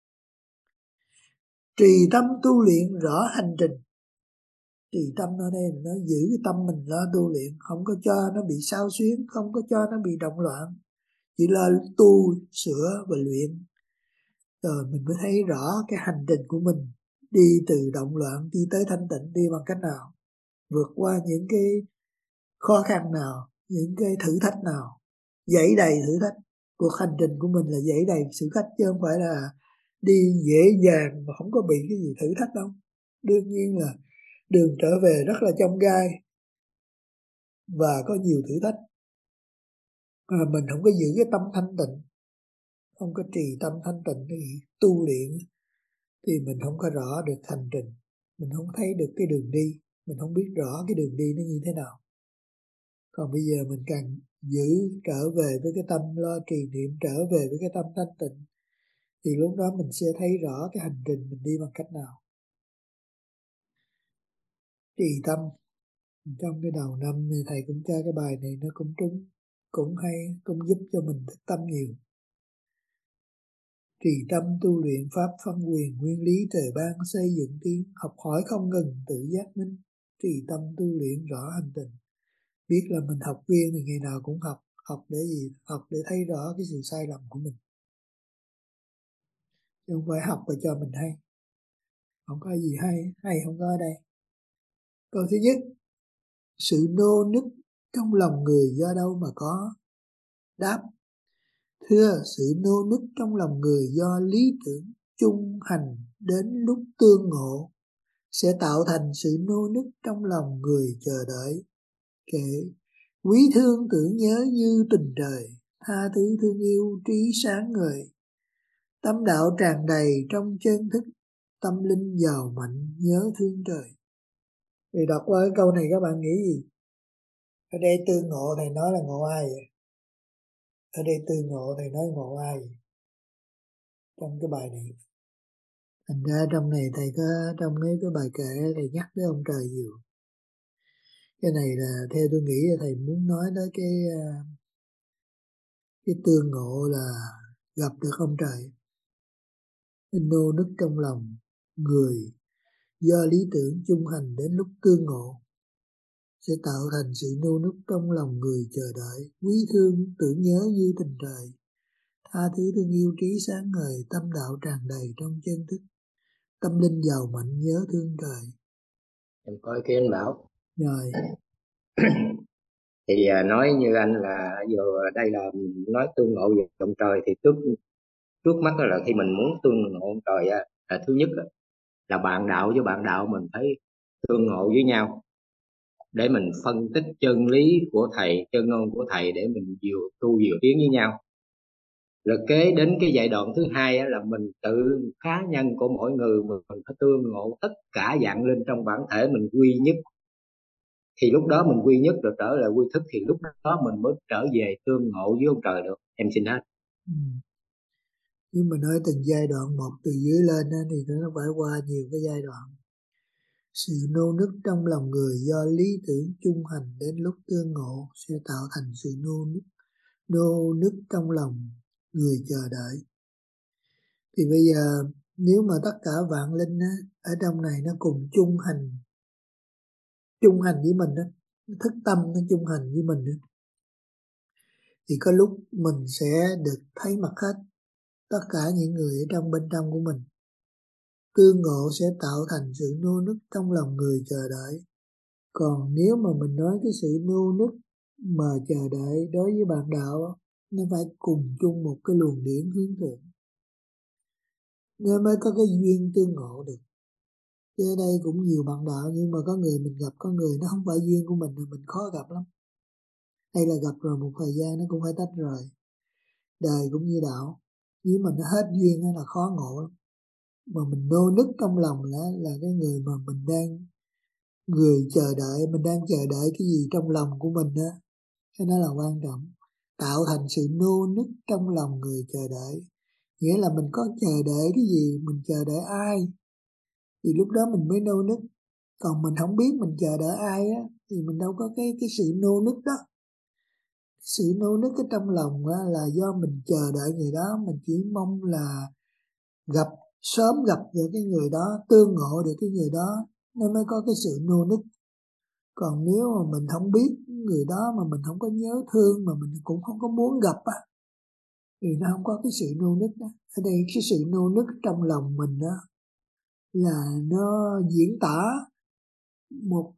Trì tâm tu luyện rõ hành trình. Trì tâm ở đây là nó giữ cái tâm mình lo tu luyện, không có cho nó bị xao xuyến, không có cho nó bị động loạn, chỉ lo tu, sửa và luyện. Rồi mình mới thấy rõ cái hành trình của mình đi từ động loạn đi tới thanh tịnh đi bằng cách nào, vượt qua những cái khó khăn nào, những cái thử thách nào, dẫy đầy thử thách. Cuộc hành trình của mình là dẫy đầy thử thách, chứ không phải là đi dễ dàng mà không có bị cái gì thử thách đâu. Đương nhiên là đường trở về rất là chông gai và có nhiều thử thách, mà mình không có giữ cái tâm thanh tịnh, không có trì tâm thanh tịnh để tu luyện, thì mình không có rõ được hành trình, mình không thấy được cái đường đi, mình không biết rõ cái đường đi nó như thế nào. Còn bây giờ mình càng giữ trở về với cái tâm lo trì niệm, trở về với cái tâm thanh tịnh, thì lúc đó mình sẽ thấy rõ cái hành trình mình đi bằng cách nào. Trì tâm. Trong cái đầu năm thì thầy cũng cho cái bài này nó cũng trúng, cũng hay, cũng giúp cho mình thức tâm nhiều. Trì tâm tu luyện pháp phân quyền, nguyên lý trời ban xây dựng tiến, học hỏi không ngừng tự giác minh. Trì tâm tu luyện rõ hành trình. Biết là mình học viên thì ngày nào cũng học. Học để gì? Học để thấy rõ cái sự sai lầm của mình, chứ không phải học và cho mình hay. Không có gì hay không có ở đây. Câu thứ nhất, sự nô nức trong lòng người do đâu mà có? Đáp, thưa, sự nô nức trong lòng người do lý tưởng chung hành đến lúc tương ngộ sẽ tạo thành sự nô nức trong lòng người chờ đợi. Kệ quý thương tưởng nhớ như tình trời, tha thứ thương yêu trí sáng ngời. Tâm đạo tràn đầy trong chân thức, tâm linh giàu mạnh nhớ thương trời. Thì đọc qua cái câu này các bạn nghĩ gì? Ở đây tương ngộ thầy nói là ngộ ai vậy? Ở đây tương ngộ thầy nói ngộ ai vậy? Trong cái bài này. Thành ra trong này thầy có trong cái bài kệ thầy nhắc tới ông trời nhiều. Cái này là theo tôi nghĩ là thầy muốn nói tới cái tương ngộ là gặp được ông trời. Cái nô nức trong lòng người do lý tưởng chung hành đến lúc tương ngộ sẽ tạo thành sự nô nức trong lòng người chờ đợi, quý thương tưởng nhớ như tình trời, tha thứ thương yêu trí sáng ngời, tâm đạo tràn đầy trong chân thức, tâm linh giàu mạnh nhớ thương trời. Em có ý kiến anh Bảo. Rồi. Thì nói như anh là giờ đây là nói tương ngộ về ông trời, thì trước mắt là khi mình muốn tương ngộ ông trời là thứ nhất là bạn đạo với bạn đạo mình phải tương ngộ với nhau để mình phân tích chân lý của thầy, chân ngôn của thầy để mình vừa tiến với nhau. Rồi kế đến cái giai đoạn thứ hai là mình tự cá nhân của mỗi người mình phải tương ngộ tất cả dạng linh trong bản thể mình quy nhất. Thì lúc đó mình quy nhất rồi trở lại quy thức, thì lúc đó mình mới trở về tương ngộ với ông trời được. Em xin hết. Nhưng mà nói từng giai đoạn một từ dưới lên thì nó phải qua nhiều cái giai đoạn. Sự nô nức trong lòng người do lý tưởng chung hành đến lúc tương ngộ sẽ tạo thành sự nô nức trong lòng người chờ đợi. Thì bây giờ nếu mà tất cả vạn linh ở trong này nó cùng chung hành với mình đó, thức tâm nó chung hành với mình đó, thì có lúc mình sẽ được thấy mặt hết tất cả những người ở trong bên trong của mình. Tương ngộ sẽ tạo thành sự nô nức trong lòng người chờ đợi. Còn nếu mà mình nói cái sự nô nức mà chờ đợi đối với bạn đạo, nó phải cùng chung một cái luồng điển hướng thượng, nên mới có cái duyên tương ngộ được. Chứ ở đây cũng nhiều bạn đạo, nhưng mà có người mình gặp, có người nó không phải duyên của mình thì mình khó gặp lắm. Hay là gặp rồi một thời gian nó cũng phải tách rời. Đời cũng như đạo, nếu mà nó hết duyên là khó ngộ lắm. Mà mình nô nức trong lòng là cái người mà mình đang chờ đợi, mình đang chờ đợi cái gì trong lòng của mình đó. Cái đó là quan trọng. Tạo thành sự nô nức trong lòng người chờ đợi. Nghĩa là mình có chờ đợi cái gì, mình chờ đợi ai, thì lúc đó mình mới nô nức. Còn mình không biết mình chờ đợi ai thì mình đâu có cái sự nô nức đó. Sự nô nức ở trong lòng là do mình chờ đợi người đó, mình chỉ mong là sớm gặp được cái người đó, tương ngộ được cái người đó, nó mới có cái sự nô nức. Còn nếu mà mình không biết người đó, mà mình không có nhớ thương, mà mình cũng không có muốn gặp thì nó không có cái sự nô nức đó. Ở đây cái sự nô nức trong lòng mình đó là nó diễn tả một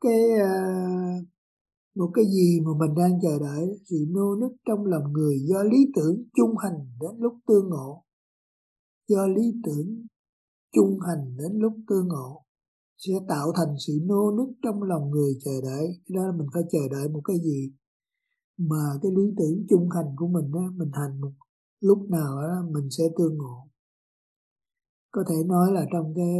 cái gì mà mình đang chờ đợi. Sự nô nức trong lòng người do lý tưởng chung hành đến lúc tương ngộ, do lý tưởng chung hành đến lúc tương ngộ sẽ tạo thành sự nô nức trong lòng người chờ đợi. Cái đó là mình phải chờ đợi một cái gì mà cái lý tưởng chung hành của mình mình hành một lúc nào mình sẽ tương ngộ. Có thể nói là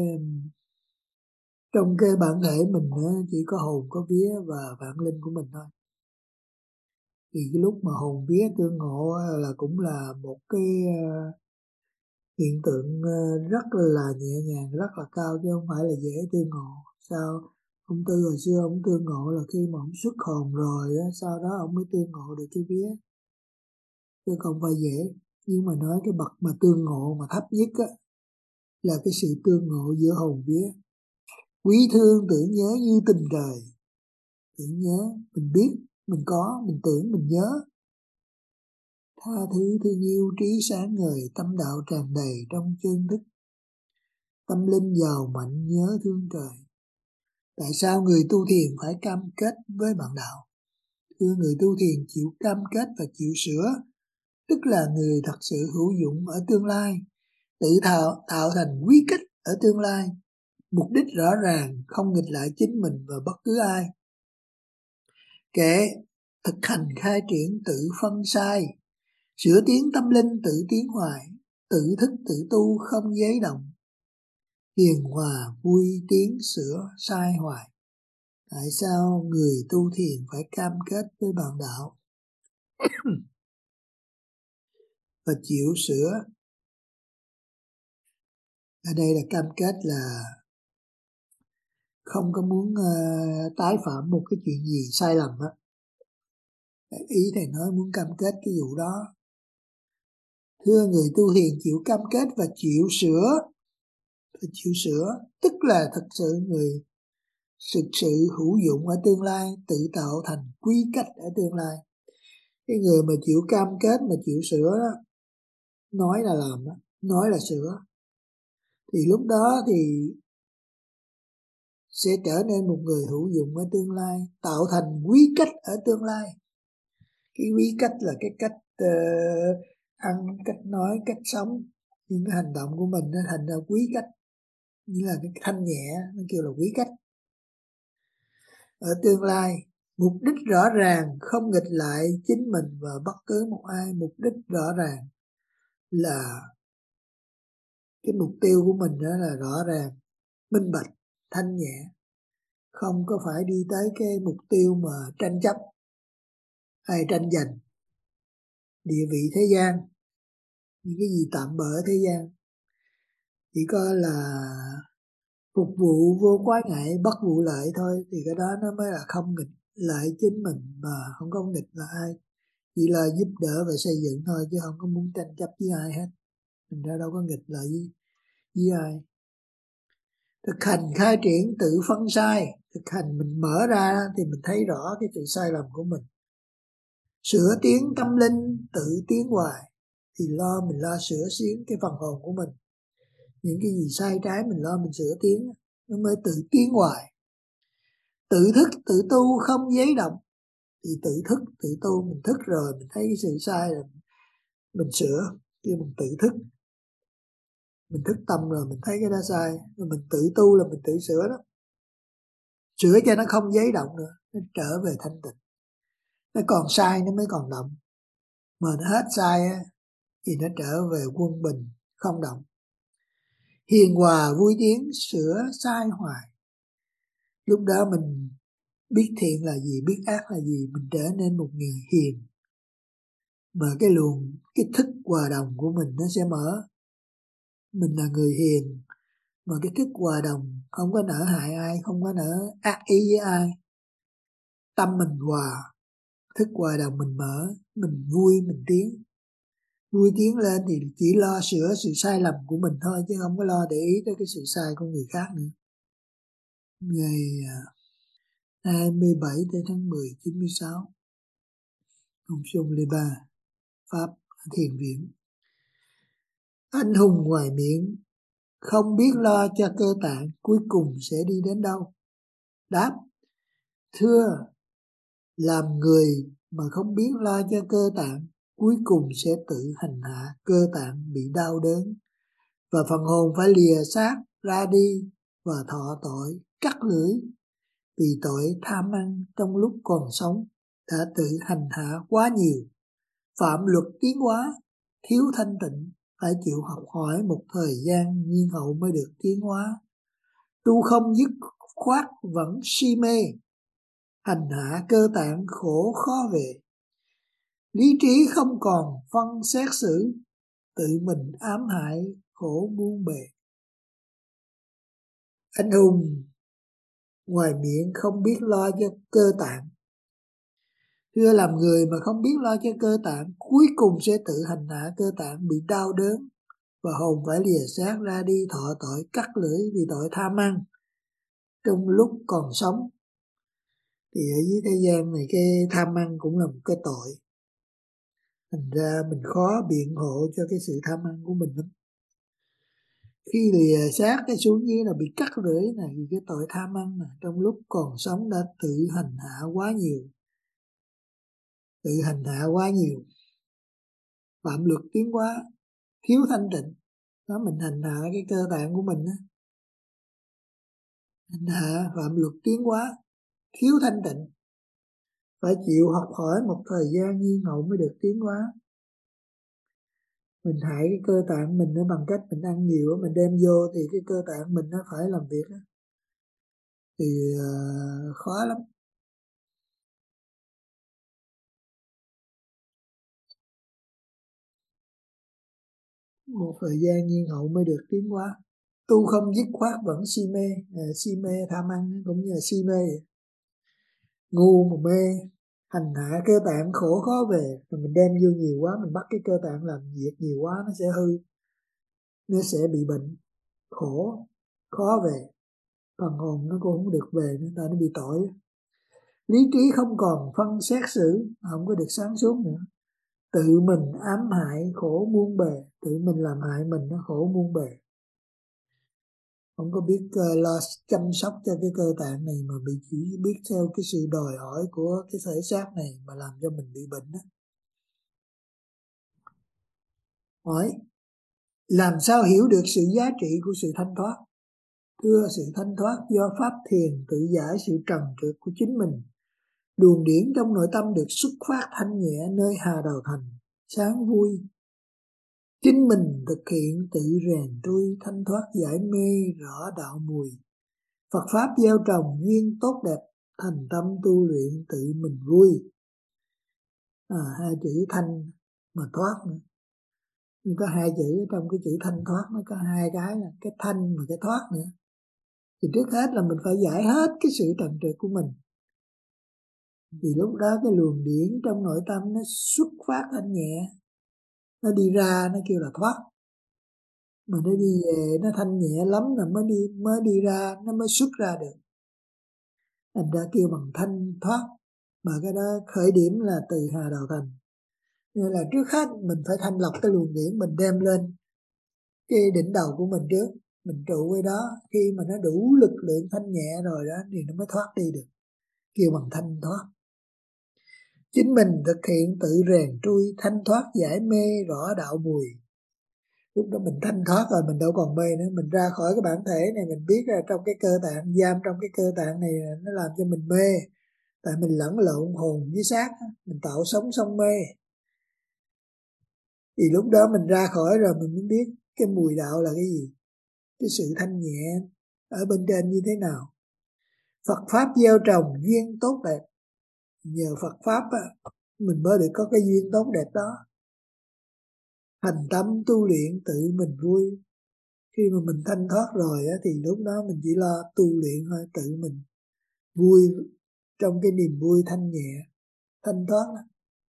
trong cái bản thể mình chỉ có hồn có vía và vạn linh của mình thôi. Thì cái lúc mà hồn vía tương ngộ là cũng là một cái hiện tượng rất là nhẹ nhàng, rất là cao, chứ không phải là dễ tương ngộ. Sao ông Tư hồi xưa ông tương ngộ là khi mà ông xuất hồn rồi sau đó ông mới tương ngộ được cái vía, chứ không phải dễ. Nhưng mà nói cái bậc mà tương ngộ mà thấp nhất là cái sự tương ngộ giữa hồn vía. Quý thương tưởng nhớ như tình trời. Tưởng nhớ, mình biết, mình có, mình tưởng, mình nhớ. Tha thứ thương yêu trí sáng ngời, tâm đạo tràn đầy trong chân thức, tâm linh giàu mạnh nhớ thương trời. Tại sao người tu thiền phải cam kết với bạn đạo? Thưa, người tu thiền chịu cam kết và chịu sửa, tức là người thật sự hữu dụng ở tương lai, tự tạo thành quý cách ở tương lai, mục đích rõ ràng, không nghịch lại chính mình và bất cứ ai. Kệ thực hành khai triển tự phân sai, sửa tiến tâm linh tự tiến hoài, tự thức tự tu không giấy động. hiền hòa vui tiếng sửa sai hoài. Tại sao người tu thiền phải cam kết với bạn đạo và chịu sửa? Ở đây là cam kết là không có muốn tái phạm một cái chuyện gì sai lầm á. Ý thầy nói muốn cam kết cái vụ đó. Thưa người tu thiền chịu cam kết và chịu sửa. Chịu sửa tức là thật sự người thực sự hữu dụng ở tương lai, tự tạo thành quy cách ở tương lai. Cái người mà chịu cam kết mà chịu sửa đó, nói là làm đó, nói là sửa, thì lúc đó thì sẽ trở nên một người hữu dụng ở tương lai, tạo thành quy cách ở tương lai. Cái quy cách là cái cách ăn, cách nói, cách sống, những cái hành động của mình nó thành ra quý cách, như là cái thanh nhẹ nó kêu là quý cách. Ở tương lai, mục đích rõ ràng không nghịch lại chính mình và bất cứ một ai. Mục đích rõ ràng là cái mục tiêu của mình đó là rõ ràng, minh bạch, thanh nhẹ, không có phải đi tới cái mục tiêu mà tranh chấp hay tranh giành địa vị thế gian, những cái gì tạm bợ thế gian, chỉ có là phục vụ vô quái ngại, bất vụ lợi thôi, thì cái đó nó mới là không nghịch lại chính mình mà không có nghịch là ai, chỉ là giúp đỡ và xây dựng thôi, chứ không có muốn tranh chấp với ai hết. Mình ra đâu có nghịch lại với ai. Thực hành khai triển tự phân sai, thực hành mình mở ra thì mình thấy rõ cái sự sai lầm của mình, sửa tiến tâm linh, tự tiến hoài, thì mình lo sửa xuyến cái phần hồn của mình. Những cái gì sai trái mình lo mình sửa tiến, nó mới tự tiến hoài. Tự thức tự tu không giấy động, thì tự thức tự tu, mình thức rồi mình thấy cái sự sai rồi mình sửa. Khi mình tự thức, mình thức tâm rồi mình thấy cái đó sai, rồi mình tự tu là mình tự sửa đó, sửa cho nó không giấy động nữa, nó trở về thanh tịnh. Nó còn sai nó mới còn động, mà nó hết sai á thì nó trở về quân bình không động. Hiền hòa vui tiếng sửa sai hoài. Lúc đó mình biết thiện là gì, biết ác là gì, mình trở nên một người hiền, mà cái luồng, cái thức hòa đồng của mình nó sẽ mở. Mình là người hiền mà cái thức hòa đồng, không có nỡ hại ai, không có nỡ ác ý với ai, tâm mình hòa, thức hòa đồng mình mở, mình vui, mình tiến. Vui tiến lên thì chỉ lo sửa sự sai lầm của mình thôi, chứ không có lo để ý tới cái sự sai của người khác nữa. Ngày 27 tháng 10 96, ông Sung Lê Ba, Pháp Thiền Viện. Anh hùng ngoài miệng không biết lo cho cơ tạng, cuối cùng sẽ đi đến đâu? Đáp: thưa, làm người mà không biết lo cho cơ tạng, cuối cùng sẽ tự hành hạ cơ tạng bị đau đớn, và phần hồn phải lìa xác ra đi và thọ tội cắt lưỡi, vì tội tham ăn trong lúc còn sống đã tự hành hạ quá nhiều, phạm luật tiến hóa, thiếu thanh tịnh, phải chịu học hỏi một thời gian nhiên hậu mới được tiến hóa. Tu không dứt khoát vẫn si mê, hành hạ cơ tạng khổ khó về. Lý trí không còn phân xét xử, tự mình ám hại khổ muôn bề. Anh hùng ngoài miệng không biết lo cho cơ tạng. Thưa, làm người mà không biết lo cho cơ tạng, cuối cùng sẽ tự hành hạ cơ tạng bị đau đớn, và hồn phải lìa xác ra đi thọ tội cắt lưỡi vì tội tham ăn trong lúc còn sống. Thì ở dưới thế gian này cái tham ăn cũng là một cái tội, thành ra mình khó biện hộ cho cái sự tham ăn của mình lắm. Khi lìa xác cái xuống dưới là bị cắt lưỡi này, vì cái tội tham ăn này trong lúc còn sống đã tự hành hạ quá nhiều, tự hành hạ quá nhiều, phạm luật tiến hóa, thiếu thanh tịnh. Đó, mình hành hạ cái cơ tạng của mình đó, hành hạ phạm luật tiến hóa, thiếu thanh tịnh, phải chịu học hỏi một thời gian nhiên hậu mới được tiến hóa. Mình hại cái cơ tạng mình nó bằng cách mình ăn nhiều, mình đem vô thì cái cơ tạng mình nó phải làm việc đó. Thì khó lắm. Một thời gian nhiên hậu mới được tiến hóa. Tu không dứt khoát vẫn si mê, si mê tham ăn cũng như là si mê. Ngu mà mê, hành hạ cơ tạng khổ khó về, rồi mình đem vô nhiều quá, mình bắt cái cơ tạng làm việc nhiều quá nó sẽ hư, nó sẽ bị bệnh, khổ, khó về, phần hồn nó cũng không được về nữa, tại nó bị tội. Lý trí không còn phân xét xử, không có được sáng suốt nữa, tự mình ám hại khổ muôn bề, tự mình làm hại mình, nó khổ muôn bề. Không có biết lo chăm sóc cho cái cơ tạng này, mà chỉ biết theo cái sự đòi hỏi của cái thể xác này mà làm cho mình bị bệnh đó. Hỏi, làm sao hiểu được sự giá trị của sự thanh thoát? Thưa, sự thanh thoát do pháp thiền tự giải sự trần trượt của chính mình. Luồng điển trong nội tâm được xuất phát thanh nhẹ nơi hà đầu thành, sáng vui. Chính mình thực hiện tự rèn trui, thanh thoát giải mê, rõ đạo mùi. Phật Pháp gieo trồng duyên tốt đẹp, thành tâm tu luyện tự mình vui. Hai chữ thanh mà thoát nữa. Nhưng có hai chữ trong cái chữ thanh thoát, nó có hai cái là cái thanh và cái thoát nữa. Thì trước hết là mình phải giải hết cái sự trần trượt của mình. Thì lúc đó cái luồng điển trong nội tâm nó xuất phát thanh nhẹ, nó đi ra nó kêu là thoát. Mà nó đi về nó thanh nhẹ lắm là mới đi ra, nó mới xuất ra được. Thành ra kêu bằng thanh thoát. Mà cái đó khởi điểm là từ hà đầu thành. Nên là trước hết mình phải thanh lọc cái luồng điển, mình đem lên cái đỉnh đầu của mình trước, mình trụ cái đó. Khi mà nó đủ lực lượng thanh nhẹ rồi đó thì nó mới thoát đi được, kêu bằng thanh thoát. Chính mình thực hiện tự rèn trui, thanh thoát giải mê, rõ đạo mùi. Lúc đó mình thanh thoát rồi, mình đâu còn mê nữa. Mình ra khỏi cái bản thể này, mình biết là trong cái cơ tạng, giam trong cái cơ tạng này nó làm cho mình mê. Tại mình lẫn lộn hồn với xác, mình tạo sống xong mê. Thì lúc đó mình ra khỏi rồi mình mới biết cái mùi đạo là cái gì, cái sự thanh nhẹ ở bên trên như thế nào. Phật Pháp gieo trồng duyên tốt đẹp. Nhờ Phật Pháp mình mới được có cái duyên tốt đẹp đó. Thành tâm tu luyện tự mình vui. Khi mà mình thanh thoát rồi thì lúc đó mình chỉ lo tu luyện thôi, tự mình vui trong cái niềm vui thanh nhẹ, thanh thoát đó.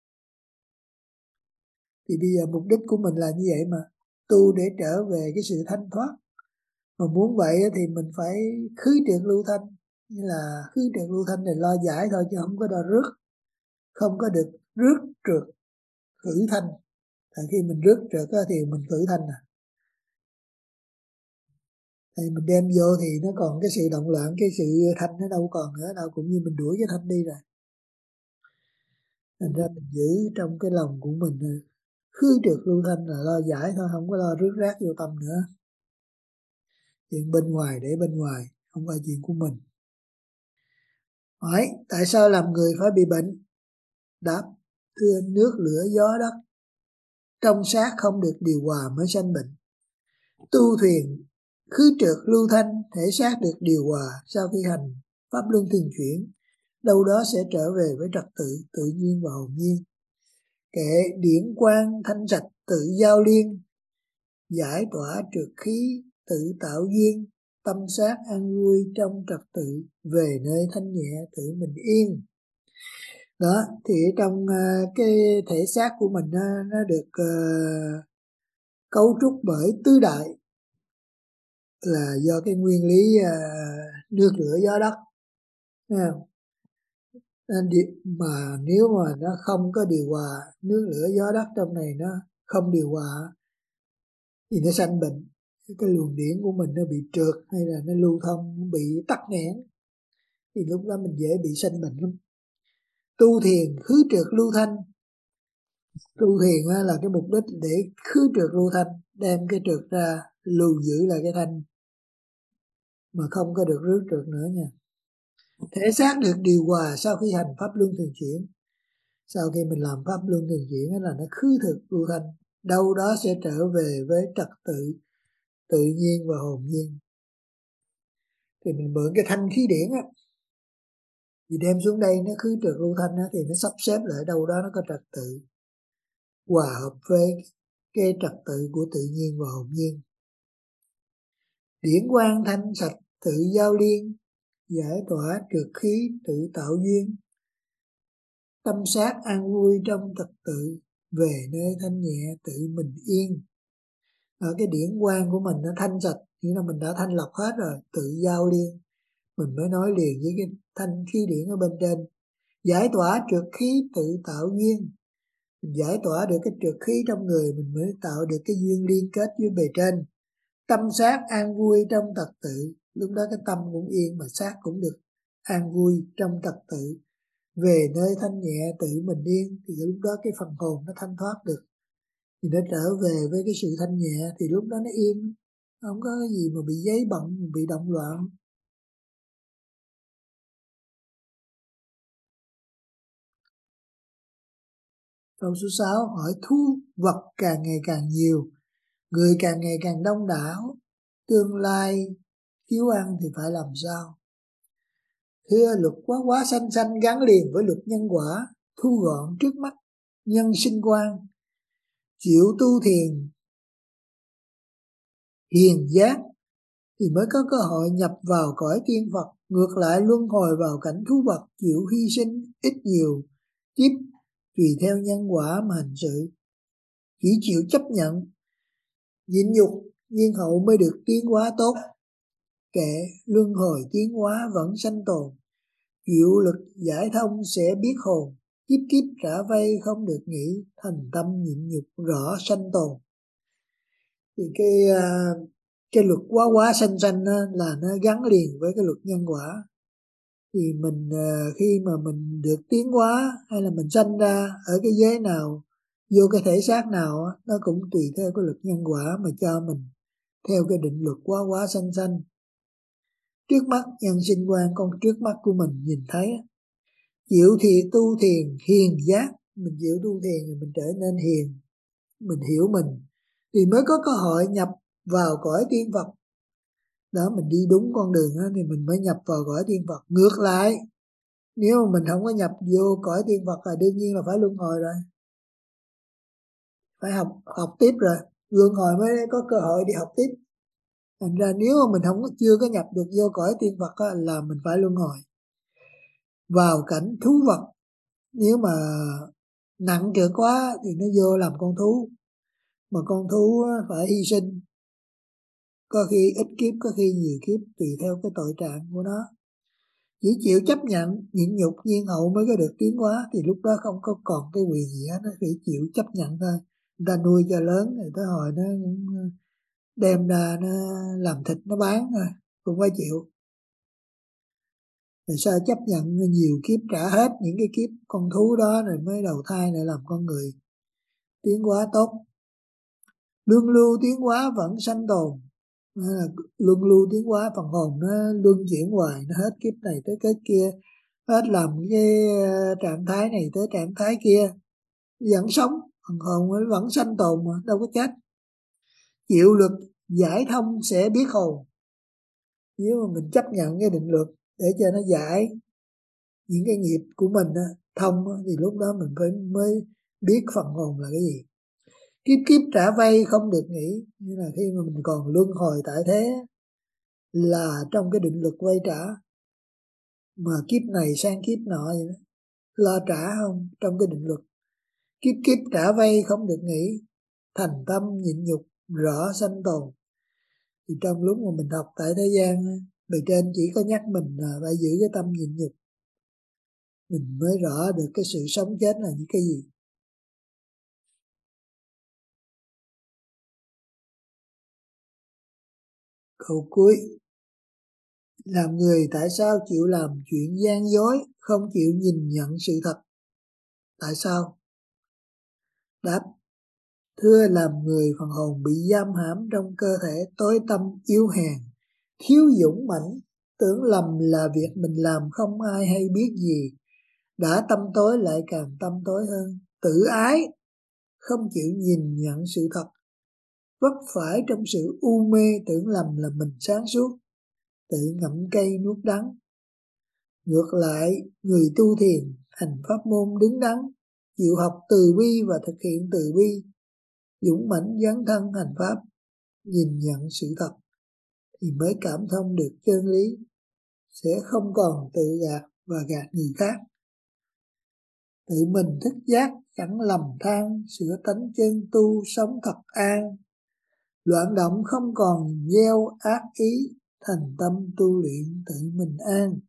Thì bây giờ mục đích của mình là như vậy mà, tu để trở về cái sự thanh thoát. Mà muốn vậy thì mình phải khứ trượt lưu thanh. Như là khứ trượt lưu thanh này lo giải thôi, chứ không có đo rước. Không có được rước trượt khử thanh. Tại khi mình rước trượt thì mình khử thanh thì mình đem vô thì nó còn cái sự động loạn, cái sự thanh nó đâu còn nữa đâu, cũng như mình đuổi cái thanh đi rồi. Thành ra mình giữ trong cái lòng của mình khứ trượt lưu thanh là lo giải thôi, không có lo rước rác vô tâm nữa. Chuyện bên ngoài để bên ngoài, không phải chuyện của mình. Hỏi, tại sao làm người phải bị bệnh? Đáp, thưa, nước lửa gió đất trong xác không được điều hòa mới sanh bệnh. Tu thuyền khứ trượt lưu thanh, thể xác được điều hòa sau khi hành pháp luân thường chuyển, đâu đó sẽ trở về với trật tự tự nhiên và hồn nhiên. Kệ điển quang thanh sạch tự giao liên, giải tỏa trượt khí tự tạo duyên, tâm xác an vui trong trật tự, về nơi thanh nhẹ tự mình yên. Đó, thì trong cái thể xác của mình nó được cấu trúc bởi tứ đại, là do cái nguyên lý nước lửa gió đất. Nên mà nếu mà nó không có điều hòa, nước lửa gió đất trong này nó không điều hòa thì nó sanh bệnh. Cái luồng điển của mình nó bị trượt hay là nó lưu thông bị tắc nghẽn thì lúc đó mình dễ bị sanh bệnh lắm. Tu thiền khứ trượt lưu thanh. Tu thiền là cái mục đích để khứ trượt lưu thanh, đem cái trượt ra, lưu giữ lại cái thanh, mà không có được rước trượt nữa nha. Thể xác được điều hòa sau khi hành pháp luân thường chuyển. Sau khi mình làm pháp luân thường chuyển là nó khứ thực lưu thanh, đâu đó sẽ trở về với trật tự tự nhiên và hồn nhiên. Thì mình mượn cái thanh khí điển á, thì đem xuống đây nó khứ trượt lưu thanh á, thì nó sắp xếp lại đâu đó nó có trật tự, hòa hợp với cái trật tự của tự nhiên và hồn nhiên. Điển quang thanh sạch tự giao liên, giải tỏa trượt khí tự tạo duyên. Tâm sát an vui trong trật tự, về nơi thanh nhẹ tự mình yên. Ở cái điển quang của mình nó thanh sạch, nghĩa là mình đã thanh lọc hết rồi, tự giao liên. Mình mới nói liền với cái thanh khí điển ở bên trên. Giải tỏa trượt khí tự tạo duyên. Mình giải tỏa được cái trượt khí trong người, mình mới tạo được cái duyên liên kết với bề trên. Tâm sát an vui trong trật tự, lúc đó cái tâm cũng yên mà sát cũng được an vui trong trật tự. Về nơi thanh nhẹ tự mình yên, thì lúc đó cái phần hồn nó thanh thoát được, thì nó trở về với cái sự thanh nhẹ, thì lúc đó nó yên, không có cái gì mà bị giấy bận, bị động loạn. Câu số 6 hỏi thú vật càng ngày càng nhiều, người càng ngày càng đông đảo, tương lai thiếu ăn thì phải làm sao? Thưa, luật quá sanh sanh gắn liền với luật nhân quả, thu gọn trước mắt nhân sinh quan, chịu tu thiền hiền giác thì mới có cơ hội nhập vào cõi tiên Phật. Ngược lại luân hồi vào cảnh thú vật, chịu hy sinh ít nhiều kiếp tùy theo nhân quả mà hành sự. Chỉ chịu chấp nhận nhịn nhục nhiên hậu mới được tiến hóa tốt. Kệ luân hồi tiến hóa vẫn sanh tồn, chịu lực giải thông sẽ biết hồn. Kiếp kiếp trả vay không được nghĩ, thành tâm nhịn nhục rõ sanh tồn. Thì cái luật quá sanh sanh là nó gắn liền với cái luật nhân quả. Thì mình khi mà mình được tiến hóa hay là mình sanh ra ở cái giới nào, vô cái thể xác nào, nó cũng tùy theo cái luật nhân quả mà cho mình theo cái định luật quá sanh sanh. Trước mắt nhân sinh quan con trước mắt của mình nhìn thấy, chịu thì tu thiền hiền giác, mình chịu tu thiền thì mình trở nên hiền, mình hiểu mình thì mới có cơ hội nhập vào cõi tiên Phật. Đó, mình đi đúng con đường đó, thì mình mới nhập vào cõi tiên Phật. Ngược lại, nếu mà mình không có nhập vô cõi tiên Phật là đương nhiên là phải luân hồi rồi, phải học tiếp rồi, luân hồi mới có cơ hội đi học tiếp. Thành ra nếu mà mình chưa có nhập được vô cõi tiên Phật á, là mình phải luân hồi vào cảnh thú vật. Nếu mà nặng trược quá thì nó vô làm con thú, mà con thú phải hy sinh, có khi ít kiếp, có khi nhiều kiếp, tùy theo cái tội trạng của nó. Chỉ chịu chấp nhận nhịn nhục nhiên hậu mới có được tiến hóa, thì lúc đó không có còn cái quyền gì hết, nó phải chịu chấp nhận thôi. Người ta nuôi cho lớn rồi tới hồi nó đem ra nó làm thịt nó bán thôi, cũng phải chịu. Rồi sao chấp nhận nhiều kiếp, trả hết những cái kiếp con thú đó rồi mới đầu thai lại làm con người, tiến hóa tốt. Luân lưu tiến hóa vẫn sanh tồn, luân lưu tiến hóa, phần hồn nó luân chuyển hoài, nó hết kiếp này tới kiếp kia, hết làm cái trạng thái này tới trạng thái kia, vẫn sống, phần hồn vẫn sanh tồn mà đâu có chết. Chịu lực giải thông sẽ biết hồn. Nếu mà mình chấp nhận cái định luật để cho nó giải những cái nghiệp của mình thông, thì lúc đó mình mới biết phần hồn là cái gì. Kiếp kiếp trả vay không được nghĩ, như là khi mà mình còn luân hồi tại thế là trong cái định luật vay trả, mà kiếp này sang kiếp nọ vậy đó, lo trả không trong cái định luật. Kiếp kiếp trả vay không được nghĩ, thành tâm nhịn nhục rõ sanh tồn. Thì trong lúc mà mình học tại thế gian, bề trên chỉ có nhắc mình là phải giữ cái tâm nhịn nhục, mình mới rõ được cái sự sống chết là những cái gì. Câu cuối, làm người tại sao chịu làm chuyện gian dối, không chịu nhìn nhận sự thật? Tại sao? Đáp, thưa, làm người phần hồn bị giam hãm trong cơ thể tối tâm yếu hèn, thiếu dũng mãnh, tưởng lầm là việc mình làm không ai hay biết gì, đã tâm tối lại càng tâm tối hơn, tự ái không chịu nhìn nhận sự thật, vấp phải trong sự u mê tưởng lầm là mình sáng suốt, tự ngậm cây nuốt đắng. Ngược lại, người tu thiền, hành pháp môn đứng đắn, chịu học từ bi và thực hiện từ bi, dũng mãnh dấn thân hành pháp, nhìn nhận sự thật, thì mới cảm thông được chân lý, sẽ không còn tự gạt và gạt người khác. Tự mình thức giác, chẳng lầm than, sửa tánh chân tu, sống thật an. Loạn động không còn gieo ác ý, thành tâm tu luyện tự mình an.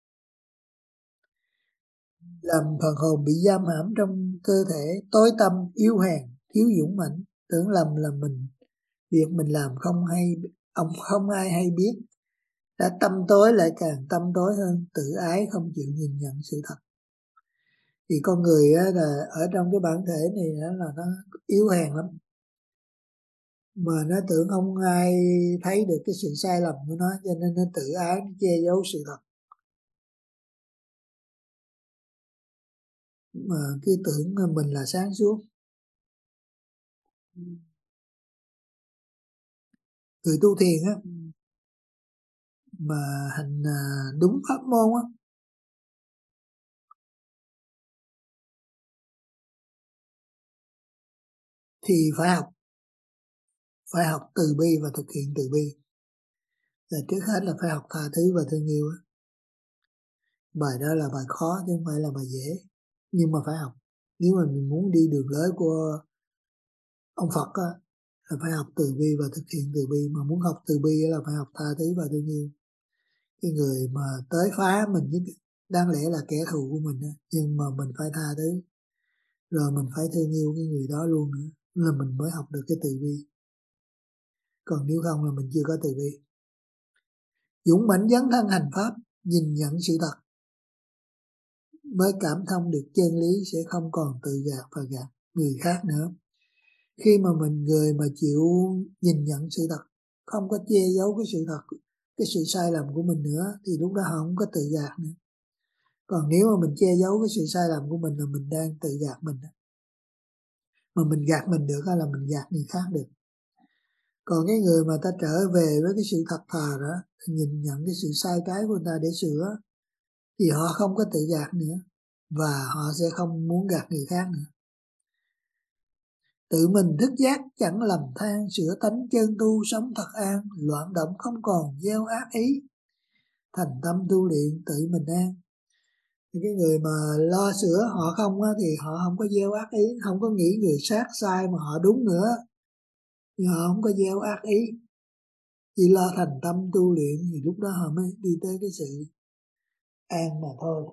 Làm phần hồn bị giam hãm trong cơ thể, tối tâm, yếu hèn, thiếu dũng mãnh, tưởng lầm là việc mình làm không ai hay biết. Đã tâm tối lại càng tâm tối hơn, tự ái không chịu nhìn nhận sự thật. Thì con người á, là ở trong cái bản thể này là nó yếu hèn lắm, mà nó tưởng không ai thấy được cái sự sai lầm của nó, cho nên nó tự ái, nó che giấu sự thật. Mà cái tưởng mình là sáng suốt. Người tu thiền á, mà hành đúng pháp môn á, thì phải học từ bi và thực hiện từ bi. Là trước hết là phải học tha thứ và thương yêu á. Bài đó là bài khó chứ không phải là bài dễ, nhưng mà phải học. Nếu mà mình muốn đi đường lối của ông Phật á, là phải học từ bi và thực hiện từ bi. Mà muốn học từ bi là phải học tha thứ và thương yêu. Cái người mà tới phá mình đáng lẽ là kẻ thù của mình á, nhưng mà mình phải tha thứ, rồi mình phải thương yêu cái người đó luôn nữa, là mình mới học được cái từ bi. Còn nếu không là mình chưa có từ bi. Dũng mãnh dấn thân hành pháp, nhìn nhận sự thật, mới cảm thông được chân lý, sẽ không còn tự gạt và gạt người khác nữa. Khi mà người mà chịu nhìn nhận sự thật, không có che giấu cái sự thật, cái sự sai lầm của mình nữa, thì lúc đó họ không có tự gạt nữa. Còn nếu mà mình che giấu cái sự sai lầm của mình là mình đang tự gạt mình. Mà mình gạt mình được là mình gạt người khác được. Còn cái người mà ta trở về với cái sự thật thà đó, nhìn nhận cái sự sai trái của người ta để sửa, thì họ không có tự gạt nữa, và họ sẽ không muốn gạt người khác nữa. Tự mình thức giác, chẳng lầm than, sửa tánh chân tu, sống thật an. Loạn động không còn gieo ác ý, thành tâm tu luyện tự mình an. Thì cái người mà lo sửa họ không á, thì họ không có gieo ác ý, không có nghĩ người khác sai mà họ đúng nữa, thì họ không có gieo ác ý, chỉ lo thành tâm tu luyện, thì lúc đó họ mới đi tới cái sự an mà thôi.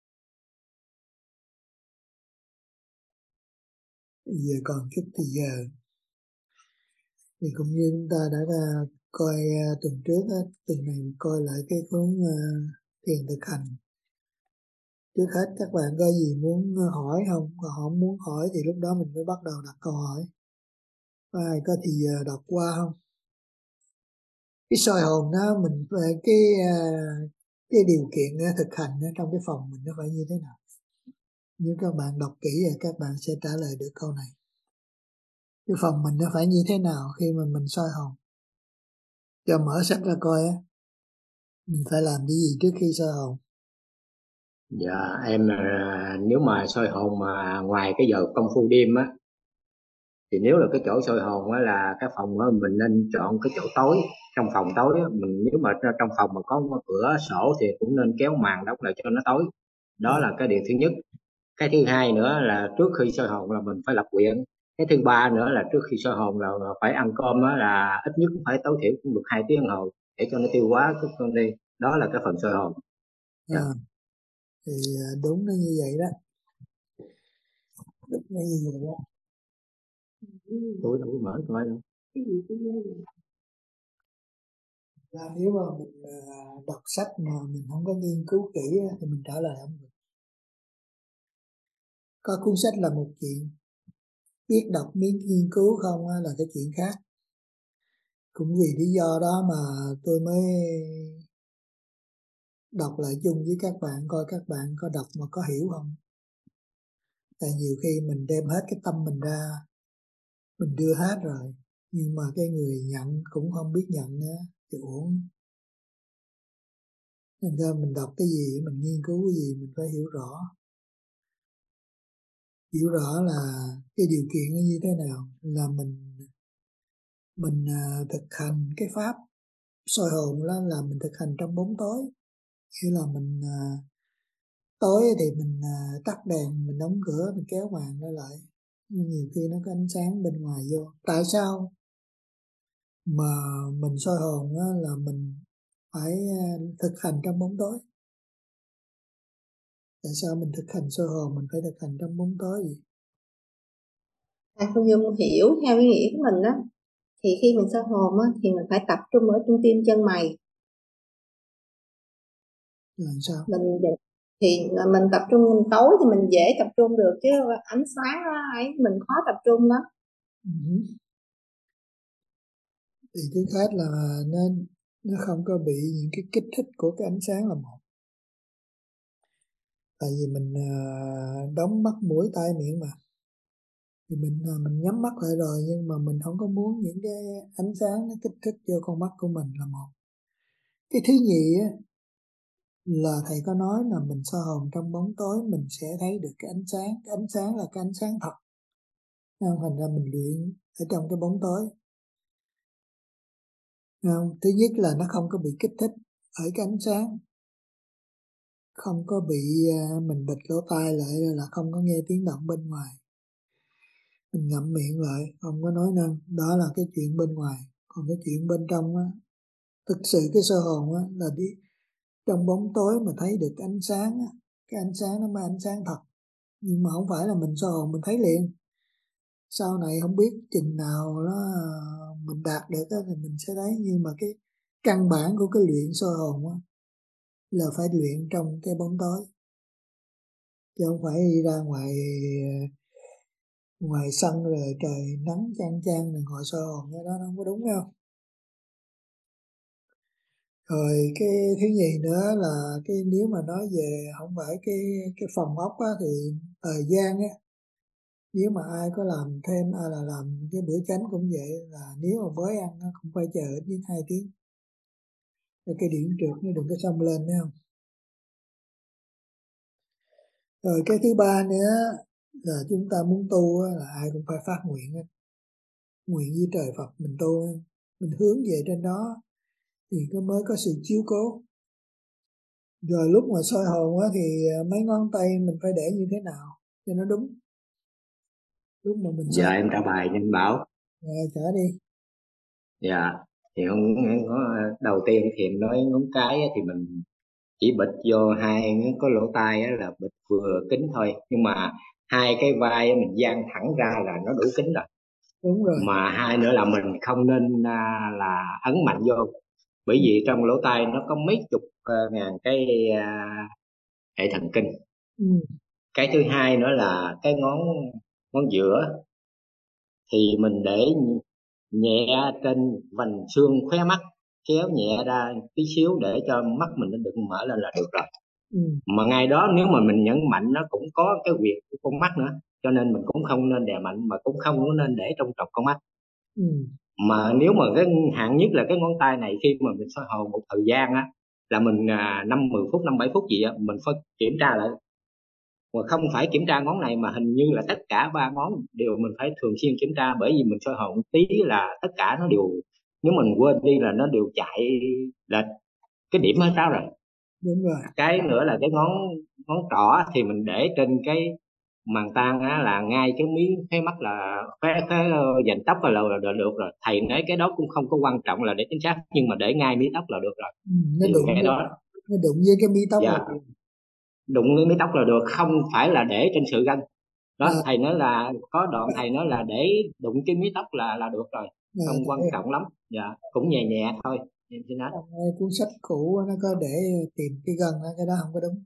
Giờ còn chút thì giờ thì cũng như chúng ta đã coi tuần trước á, tuần này coi lại cái cuốn thiền thực hành. Trước hết các bạn có gì muốn hỏi không? Còn không muốn hỏi thì lúc đó mình mới bắt đầu đặt câu hỏi. Ai có thì giờ đọc qua không? Cái soi hồn đó mình cái điều kiện thực hành trong cái phòng mình nó phải như thế nào? Nếu các bạn đọc kỹ thì các bạn sẽ trả lời được câu này. Cái phòng mình nó phải như thế nào khi mà mình soi hồn? Cho mở sách ra coi á, mình phải làm cái gì trước khi soi hồn? Dạ em nếu mà soi hồn mà ngoài cái giờ công phu đêm á, thì nếu là cái chỗ soi hồn á là cái phòng á, mình nên chọn cái chỗ tối. Trong phòng tối á, mình nếu mà trong phòng mà có cửa sổ thì cũng nên kéo màn đóng lại cho nó tối. Đó là cái điều thứ nhất. Cái thứ hai nữa là trước khi soi hồn là mình phải lập nguyện. Cái thứ ba nữa là trước khi soi hồn là phải ăn cơm á, là ít nhất cũng phải tối thiểu cũng được 2 tiếng đồng hồ để cho nó tiêu hóa cái cơm đi. Đó là cái phần soi hồn. Dạ. Thì đúng nó như vậy đó. Đúng nó như vậy đó. Tôi đâu có mở coi đâu. Nếu mà mình đọc sách mà mình không có nghiên cứu kỹ thì mình trả lời không được. Có cuốn sách là một chuyện, biết đọc miếng nghiên cứu không là cái chuyện khác. Cũng vì lý do đó mà tôi mới đọc lại chung với các bạn, coi các bạn có đọc mà có hiểu không. Tại nhiều khi mình đem hết cái tâm mình ra, mình đưa hết rồi, nhưng mà cái người nhận cũng không biết nhận nữa thì uổng. Nên ra mình đọc cái gì, mình nghiên cứu cái gì mình phải hiểu rõ. Hiểu rõ là cái điều kiện nó như thế nào, là mình thực hành cái pháp soi hồn đó là mình thực hành trong bóng tối. Như là mình tối thì mình tắt đèn, mình đóng cửa, mình kéo màn nó lại. Nhiều khi nó có ánh sáng bên ngoài vô. Tại sao mà mình soi hồn đó là mình phải thực hành trong bóng tối? Tại sao mình thực hành soi hồn mình phải thực hành trong bóng tối vậy? Thầy Phương Dung hiểu theo cái nghĩa của mình á, thì khi mình soi hồn á, thì mình phải tập trung ở trung tim chân mày. Rồi sao? Thì mình tập trung tối thì mình dễ tập trung được, chứ ánh sáng đó, ấy mình khó tập trung đó. Thì thứ khác là nên nó không có bị những cái kích thích của cái ánh sáng là một. Tại vì mình đóng mắt mũi tai miệng mà, thì mình nhắm mắt lại rồi, nhưng mà mình không có muốn những cái ánh sáng nó kích thích vô con mắt của mình là một. Cái thứ nhì á, là thầy có nói là mình soi hồn trong bóng tối mình sẽ thấy được cái ánh sáng. Cái ánh sáng là cái ánh sáng thật. Thành ra mình luyện ở trong cái bóng tối. Thứ nhất là nó không có bị kích thích ở cái ánh sáng, không có bị mình bịt lỗ tai lại là không có nghe tiếng động bên ngoài, mình ngậm miệng lại không có nói năng. Đó là cái chuyện bên ngoài. Còn cái chuyện bên trong á, thực sự cái soi hồn á là đi trong bóng tối mà thấy được ánh sáng á. Cái ánh sáng nó mới ánh sáng thật, nhưng mà không phải là mình soi hồn mình thấy liền. Sau này không biết chừng nào nó mình đạt được á thì mình sẽ thấy. Nhưng mà cái căn bản của cái luyện soi hồn á là phải luyện trong cái bóng tối, chứ không phải đi ra ngoài sân rồi trời nắng chang chang rồi ngồi soi hồn, cái đó nó không có đúng đâu. Rồi cái thứ nhì nữa là cái nếu mà nói về không phải cái phòng ốc á, thì thời gian á, nếu mà ai có làm thêm hay là làm cái bữa chánh cũng vậy, là nếu mà mới ăn nó cũng phải chờ ít nhất 2 tiếng cho cái điểm trượt nó đừng có xông lên, phải không? Rồi cái thứ ba nữa là chúng ta muốn tu á, là ai cũng phải phát nguyện á. Nguyện với trời Phật mình tu á, mình hướng về trên đó thì mới có sự chiếu cố. Rồi lúc mà soi hồn á, thì mấy ngón tay mình phải để như thế nào cho nó đúng. Lúc mà mình soi. Dạ em trả bài cho anh Bảo. Rồi trả đi. Dạ thì không có, đầu tiên thì em nói ngón cái á, thì mình chỉ bịt vô hai có lỗ tai á, là bịt vừa kính thôi, nhưng mà hai cái vai á, mình dang thẳng ra là nó đủ kính rồi. Đúng rồi. Mà hai nữa là mình không nên là ấn mạnh vô, bởi vì trong lỗ tai nó có mấy chục ngàn cái hệ thần kinh. Ừ. Cái thứ hai nữa là cái ngón ngón giữa thì mình để nhẹ trên vành xương khóe mắt, kéo nhẹ ra tí xíu để cho mắt mình nó đừng mở lên là được rồi. Ừ. Mà ngay đó nếu mà mình nhấn mạnh nó cũng có cái việc của con mắt nữa, cho nên mình cũng không nên đè mạnh, mà cũng không có nên để trong trọc con mắt. Ừ. Mà nếu mà cái hạn nhất là cái ngón tay này, khi mà mình soi hồn một thời gian á, là mình 5-10 phút 5-7 phút gì á mình phải kiểm tra lại. Mà không phải kiểm tra ngón này mà hình như là tất cả ba ngón đều mình phải thường xuyên kiểm tra, bởi vì mình soi hồn tí là tất cả nó đều, nếu mình quên đi là nó đều chạy lệch cái điểm hết đó rồi. Đúng rồi. Cái nữa là cái ngón ngón trỏ thì mình để trên cái màng tang á, là ngay cái miếng khóe mắt, là cái dành tóc là được rồi. Thầy nói cái đó cũng không có quan trọng là để chính xác, nhưng mà để ngay mí tóc là được rồi. Ừ. Nó Thì đụng cái với, đó nó đụng với cái mí tóc dạ, là đụng với mí tóc là được, không phải là để trên sợi gân đó. à, Thầy nói là có đoạn thầy nói là để đụng cái mí tóc là được rồi, không quan tại trọng lắm. Dạ, cũng nhẹ nhẹ thôi em xin nói. trong cuốn sách cũ nó có để tìm cái gân đó, cái đó không có đúng.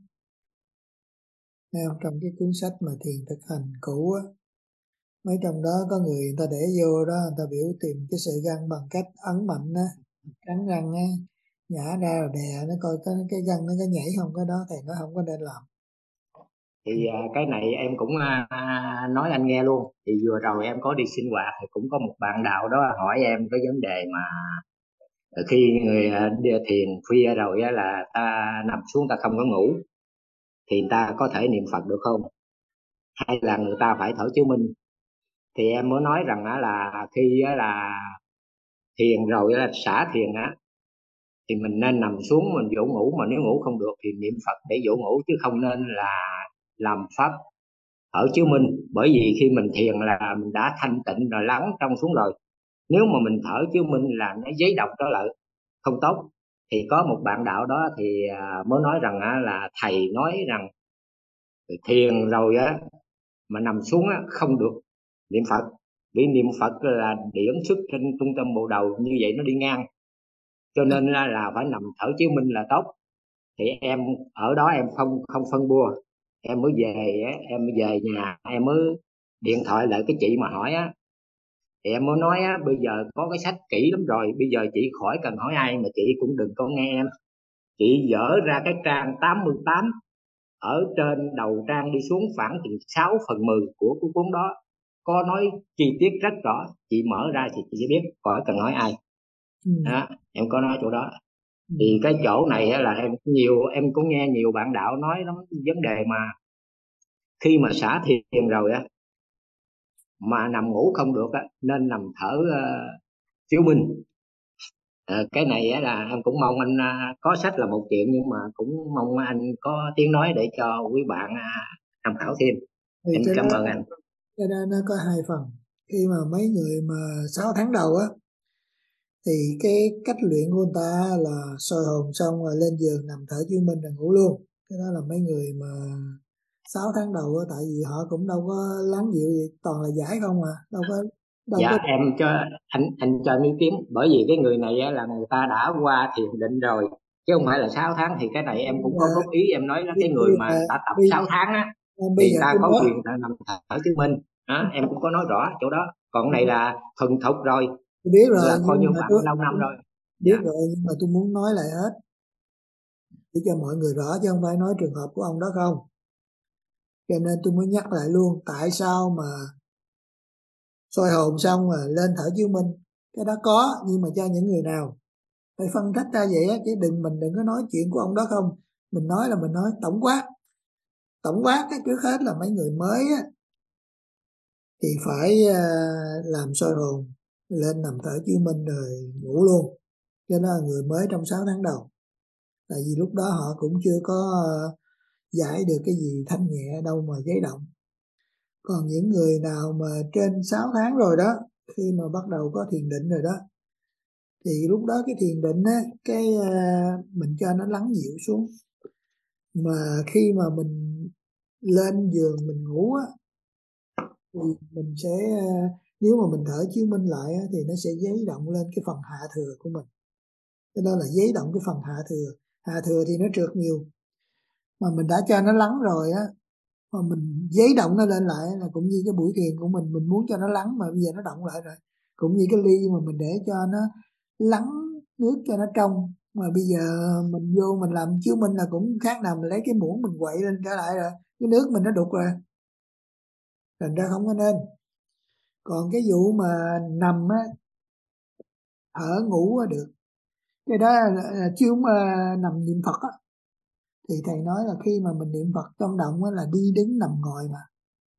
Thấy không? Trong cái cuốn sách mà thiền thực hành cũ á, mấy trong đó có người ta để vô đó, người ta biểu tìm cái sợi gân bằng cách ấn mạnh á, cắn răng á, nhả ra rồi đè nó coi cái gân nó có nhảy không, cái đó thầy nói không có nên làm. Thì cái này em cũng nói anh nghe luôn. Thì vừa rồi em có đi sinh hoạt thì cũng có một bạn đạo đó hỏi em cái vấn đề mà khi người đi thiền khuya rồi á, là ta nằm xuống ta không có ngủ thì người ta có thể niệm Phật được không, hay là người ta phải thở chiếu minh. Thì em mới nói rằng là khi là thiền rồi là xả thiền thì mình nên nằm xuống mình dỗ ngủ, mà nếu ngủ không được thì niệm Phật để dỗ ngủ, chứ không nên là làm pháp thở chiếu minh. Bởi vì khi mình thiền là mình đã thanh tịnh rồi, lắng trong xuống rồi, nếu mà mình thở chiếu minh là nó giấy độc đó lại không tốt. Thì có một bạn đạo đó thì mới nói rằng là thầy nói rằng thiền rồi mà nằm xuống không được niệm Phật, vì niệm Phật là điển xuất trên trung tâm bộ đầu, như vậy nó đi ngang, cho nên là phải nằm thở chiếu minh là tốt. Thì em ở đó em không phân bua, em mới về em mới về nhà em mới điện thoại lại cái chị mà hỏi thì em mới nói bây giờ có cái sách kỹ lắm rồi, bây giờ chị khỏi cần hỏi ai, mà chị cũng đừng có nghe em. Chị dở ra cái trang 88, ở trên đầu trang đi xuống khoảng chừng 6/10 của cái cuốn đó có nói chi tiết rất rõ, chị mở ra thì chị biết, khỏi cần hỏi ai. Đó, em có nói chỗ đó. Thì cái chỗ này là em cũng nghe nhiều bạn đạo nói lắm, vấn đề mà khi mà xả thiền rồi mà nằm ngủ không được nên nằm thở chiếu minh. Cái này là em cũng mong anh có sách là một chuyện, nhưng mà cũng mong anh có tiếng nói để cho quý bạn tham khảo thêm. Thì Em cảm ơn anh. cái đó nó có hai phần. Khi mà mấy người mà 6 tháng đầu thì cái cách luyện của người ta là soi hồn xong rồi lên giường nằm thở chiếu minh rồi ngủ luôn. Cái đó là mấy người mà 6 tháng đầu tại vì họ cũng đâu có lắng dịu gì, toàn là giải không đâu có Dạ em cho anh cho em ý kiến, bởi vì cái người này là người ta đã qua thiền định rồi, chứ không phải là 6 tháng. Thì cái này em cũng có góp ý, em nói là cái người mà đã tập 6 tháng bây thì giờ ta tôi có nói quyền là nằm thở chứng minh đó, em cũng có nói rõ chỗ đó. Còn này là thuần thục rồi, tôi biết rồi, là coi như nhưng mà bạn tôi lâu năm rồi. biết Dạ. rồi, nhưng mà tôi muốn nói lại hết để cho mọi người rõ, chứ không phải nói trường hợp của ông đó không. Cho nên tôi mới nhắc lại luôn, tại sao mà soi hồn xong rồi lên thở chiếu minh. Cái đó có, nhưng mà cho những người nào phải phân tích ra vậy chứ mình đừng có nói chuyện của ông đó không. Mình nói là mình nói tổng quát cái trước hết là mấy người mới thì phải làm soi hồn lên nằm thở chiếu minh rồi ngủ luôn, cho nên là người mới trong 6 tháng đầu. Tại vì lúc đó họ cũng chưa có giải được cái gì thanh nhẹ đâu mà giấy động. Còn những người nào mà trên 6 tháng rồi đó, khi mà bắt đầu có thiền định rồi đó, thì lúc đó cái thiền định mình cho nó lắng dịu xuống. Mà khi mà mình lên giường mình ngủ thì mình sẽ nếu mà mình thở chiếu minh lại thì nó sẽ giấy động lên cái phần hạ thừa của mình. Cái đó là giấy động cái phần hạ thừa thì nó trượt nhiều, mà mình đã cho nó lắng rồi mà mình giấy động nó lên lại là cũng như cái buổi thiền của mình muốn cho nó lắng mà bây giờ nó động lại rồi. Cũng như cái ly mà mình để cho nó lắng nước cho nó trong, mà bây giờ mình vô mình làm chiếu minh là cũng khác nào mình lấy cái muỗng mình quậy lên trở lại rồi, cái nước mình nó đục rồi, thành ra không có nên. Còn cái vụ mà nằm thở ngủ được, cái đó là chiếu mà nằm niệm Phật thì thầy nói là khi mà mình niệm Phật trong động là đi đứng nằm ngồi, mà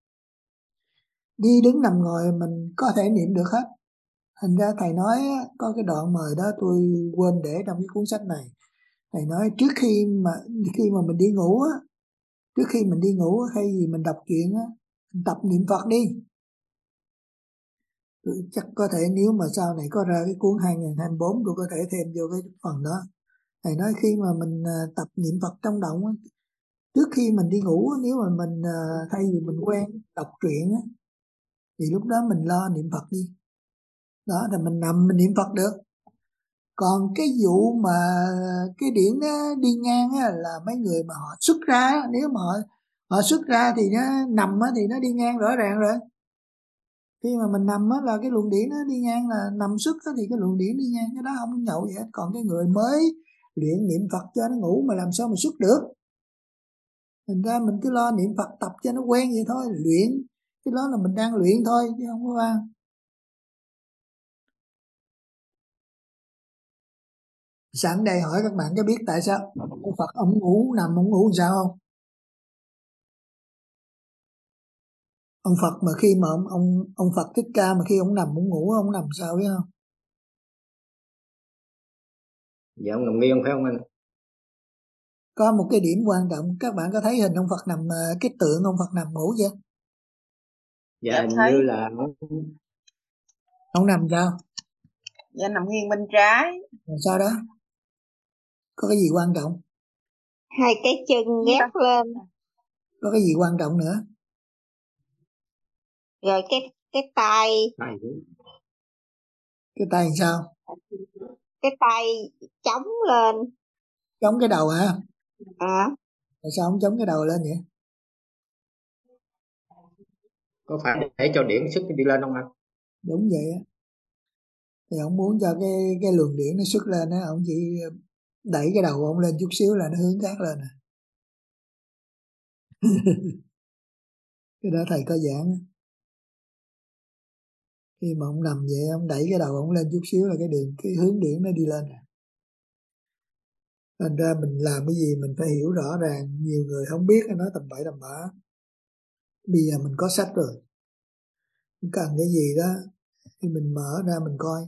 đi đứng nằm ngồi mình có thể niệm được hết. Thành ra thầy nói có cái đoạn mời đó tôi quên để trong cái cuốn sách này. Thầy nói trước khi mà mình đi ngủ trước khi mình đi ngủ hay gì mình đọc truyện mình tập niệm Phật đi. Chắc có thể nếu mà sau này có ra cái cuốn 2024 tôi có thể thêm vô cái phần đó. Thầy nói khi mà mình tập niệm Phật trong động trước khi mình đi ngủ, nếu mà mình thay vì mình quen đọc truyện thì lúc đó mình lo niệm Phật đi. Đó thì mình nằm mình niệm Phật được. Còn cái vụ mà cái điển nó đi ngang là mấy người mà họ xuất ra, nếu mà họ xuất ra thì nó nằm thì nó đi ngang rõ ràng rồi. Khi mà mình nằm là cái luồng điển nó đi ngang, là nằm xuất thì cái luồng điển đi ngang, cái đó không nhậu vậy hết. Còn cái người mới luyện niệm Phật cho nó ngủ mà làm sao mà xuất được. Thành ra mình cứ lo niệm Phật tập cho nó quen vậy thôi, luyện. Cái đó là mình đang luyện thôi chứ không có bao. Sẵn đây hỏi các bạn có biết tại sao ông Phật ông ngủ nằm ông ngủ sao không? Ông Phật mà khi mà ông Phật Thích Ca mà khi ông nằm ông ngủ ông nằm sao biết không? Dạ ông nằm nghiêng phải không anh? Có một cái điểm quan trọng, các bạn có thấy hình ông Phật nằm, cái tượng ông Phật nằm ngủ chưa? Dạ hình thấy. như là Ông nằm sao? Dạ nằm nghiêng bên trái. Rồi sau đó có cái gì quan trọng? Hai cái chân gác lên, Có cái gì quan trọng nữa? rồi cái tay, Cái tay làm sao? cái tay chống lên. Chống cái đầu hả? À, Tại sao ông chống cái đầu lên vậy? có phải để cho điểm sức đi lên không anh? Đúng vậy á. Thì ông muốn cho cái luồng điển nó xuất lên á, ông chỉ đẩy cái đầu ông lên chút xíu là nó hướng khác lên à. Cái đó thầy có giảng. Khi mà ông nằm vậy ông đẩy cái đầu ông lên chút xíu là cái hướng điển nó đi lên à. Thành ra mình làm cái gì mình phải hiểu rõ ràng. Nhiều người không biết nói tầm bậy tầm bạ. Bây giờ mình có sách rồi, cần cái gì đó thì mình mở ra mình coi.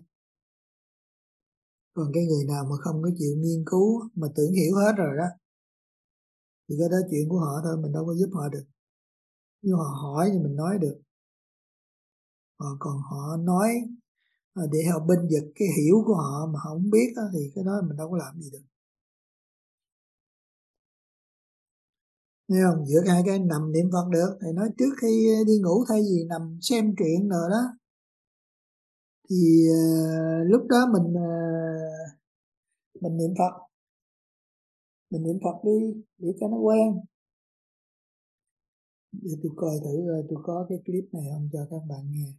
Còn cái người nào mà không có chịu nghiên cứu mà tưởng hiểu hết rồi đó thì cái đó chuyện của họ thôi, mình đâu có giúp họ được. Nhưng họ hỏi thì mình nói được. Còn họ nói để họ bênh vực cái hiểu của họ mà họ không biết đó, thì cái đó mình đâu có làm gì được. Thấy không? Giữa hai cái nằm niệm Phật được. Thầy nói trước khi đi ngủ thay vì nằm xem truyện rồi đó thì lúc đó mình niệm Phật. Mình niệm Phật đi để cho nó quen. Để tôi coi thử rồi tôi có cái clip này không cho các bạn nghe.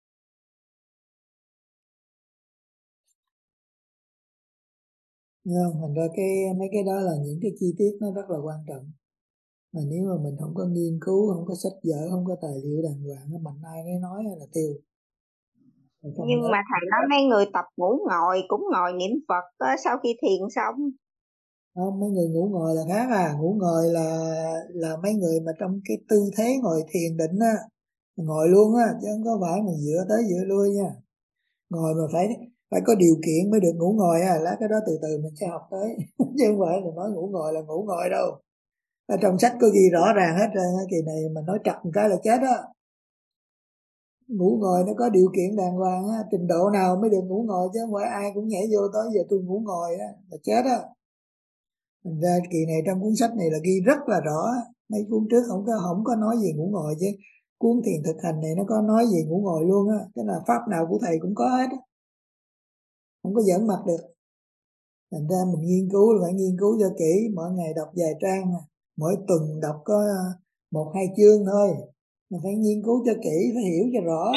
Thấy không? Thành ra mấy cái đó là những cái chi tiết nó rất là quan trọng. Mà nếu mà mình không có nghiên cứu, không có sách vở, không có tài liệu đàng hoàng, mạnh ai nấy nói là tiêu. nhưng mà thầy nói mấy người tập ngủ ngồi cũng ngồi niệm Phật á, sau khi thiền xong. Không, mấy người ngủ ngồi là khác à. Ngủ ngồi là mấy người mà trong cái tư thế ngồi thiền định á, ngồi luôn á, chứ không có phải mà dựa tới dựa lui nha. Ngồi mà phải có điều kiện mới được ngủ ngồi á. Lá cái đó từ từ mình sẽ học tới chứ không phải là nói ngủ ngồi là ngủ ngồi đâu. Ở trong sách có ghi rõ ràng hết trơn á, kỳ này mà nói trật một cái là chết á. Ngủ ngồi nó có điều kiện đàng hoàng á, trình độ nào mới được ngủ ngồi chứ không phải ai cũng nhảy vô tới giờ tôi ngủ ngồi á là chết á. Thành ra kỳ này trong cuốn sách này là ghi rất là rõ. Mấy cuốn trước không có nói gì ngủ ngồi, chứ cuốn thiền thực hành này nó có nói gì ngủ ngồi luôn á. Cái là pháp nào của thầy cũng có hết á, không có giỡn mặt được. Thành ra mình nghiên cứu là phải nghiên cứu cho kỹ, mỗi ngày đọc vài trang, mỗi tuần đọc có 1-2 chương thôi. Mình phải nghiên cứu cho kỹ, phải hiểu cho rõ.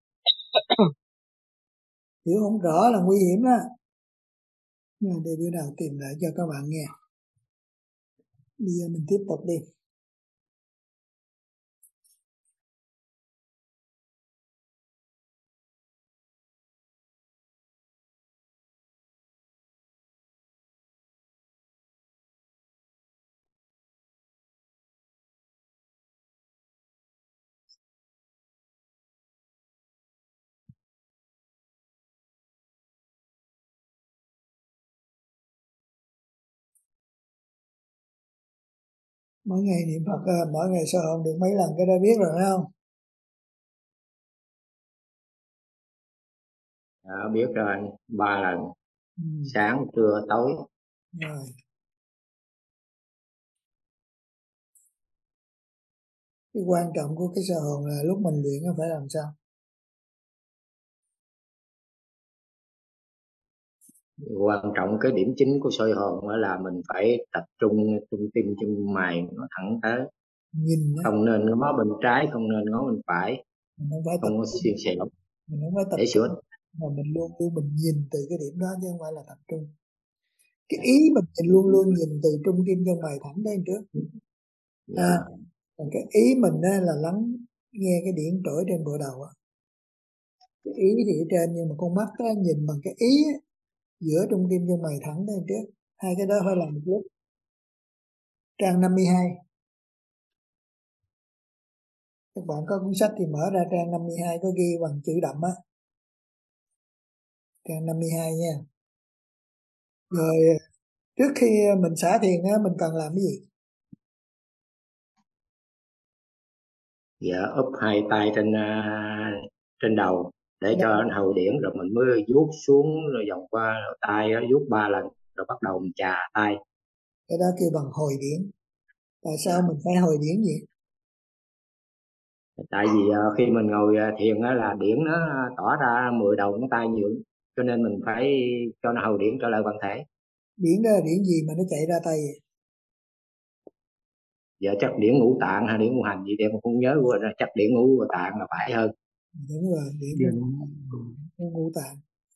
Hiểu không rõ là nguy hiểm đó. Để bữa nào tìm lại cho các bạn nghe. Bây giờ mình tiếp tục đi. Mỗi ngày niệm Phật, mỗi ngày soi hồn được mấy lần, cái đó biết rồi phải không? Biết rồi anh, 3 lần. Ừ. Sáng, trưa, tối. Rồi. Cái quan trọng của cái soi hồn là lúc mình luyện nó phải làm sao? Quan trọng cái điểm chính của soi hồn là mình phải tập trung tim chân mày nó thẳng tới, Nhìn đó, không nên ngó bên trái, không nên ngó bên phải, mình không phải tập không có trung, xuyên xẻo mình không phải tập để trung, sửa. mà mình luôn luôn mình nhìn từ cái điểm đó chứ không phải là tập trung. Cái ý mình luôn luôn nhìn từ trung tim chân mày thẳng tới trước. Còn cái ý mình là lắng nghe cái điển trỗi trên bộ đầu á. Cái ý thì ở trên, nhưng mà con mắt á, nhìn bằng cái ý á, giữa trung tim chân mày thẳng lên trước. Hai cái đó phải làm một lúc. Trang 52. Các bạn có cuốn sách thì mở ra trang 52 có ghi bằng chữ đậm á. Trang 52 nha. Rồi trước khi mình xả thiền á, mình cần làm cái gì? Dạ, úp hai tay trên đầu để cho anh hầu điển, rồi mình mới vuốt xuống rồi vòng qua tay, vuốt 3 lần rồi bắt đầu mình chà tay. Cái đó kêu bằng hồi điển. Tại sao mình phải hồi điển vậy? Tại vì khi mình ngồi thiền á, là điển nó tỏ ra 10 đầu ngón tay nhiều, cho nên mình phải cho nó hầu điển trở lại bản thể. Điển đó là điển gì mà nó chạy ra tay vậy? Dạ chắc điển ngũ tạng hay điển ngũ hành gì em không nhớ, quên rồi, chắc điển ngũ tạng là phải hơn. Đúng rồi, điển ngũ tạng.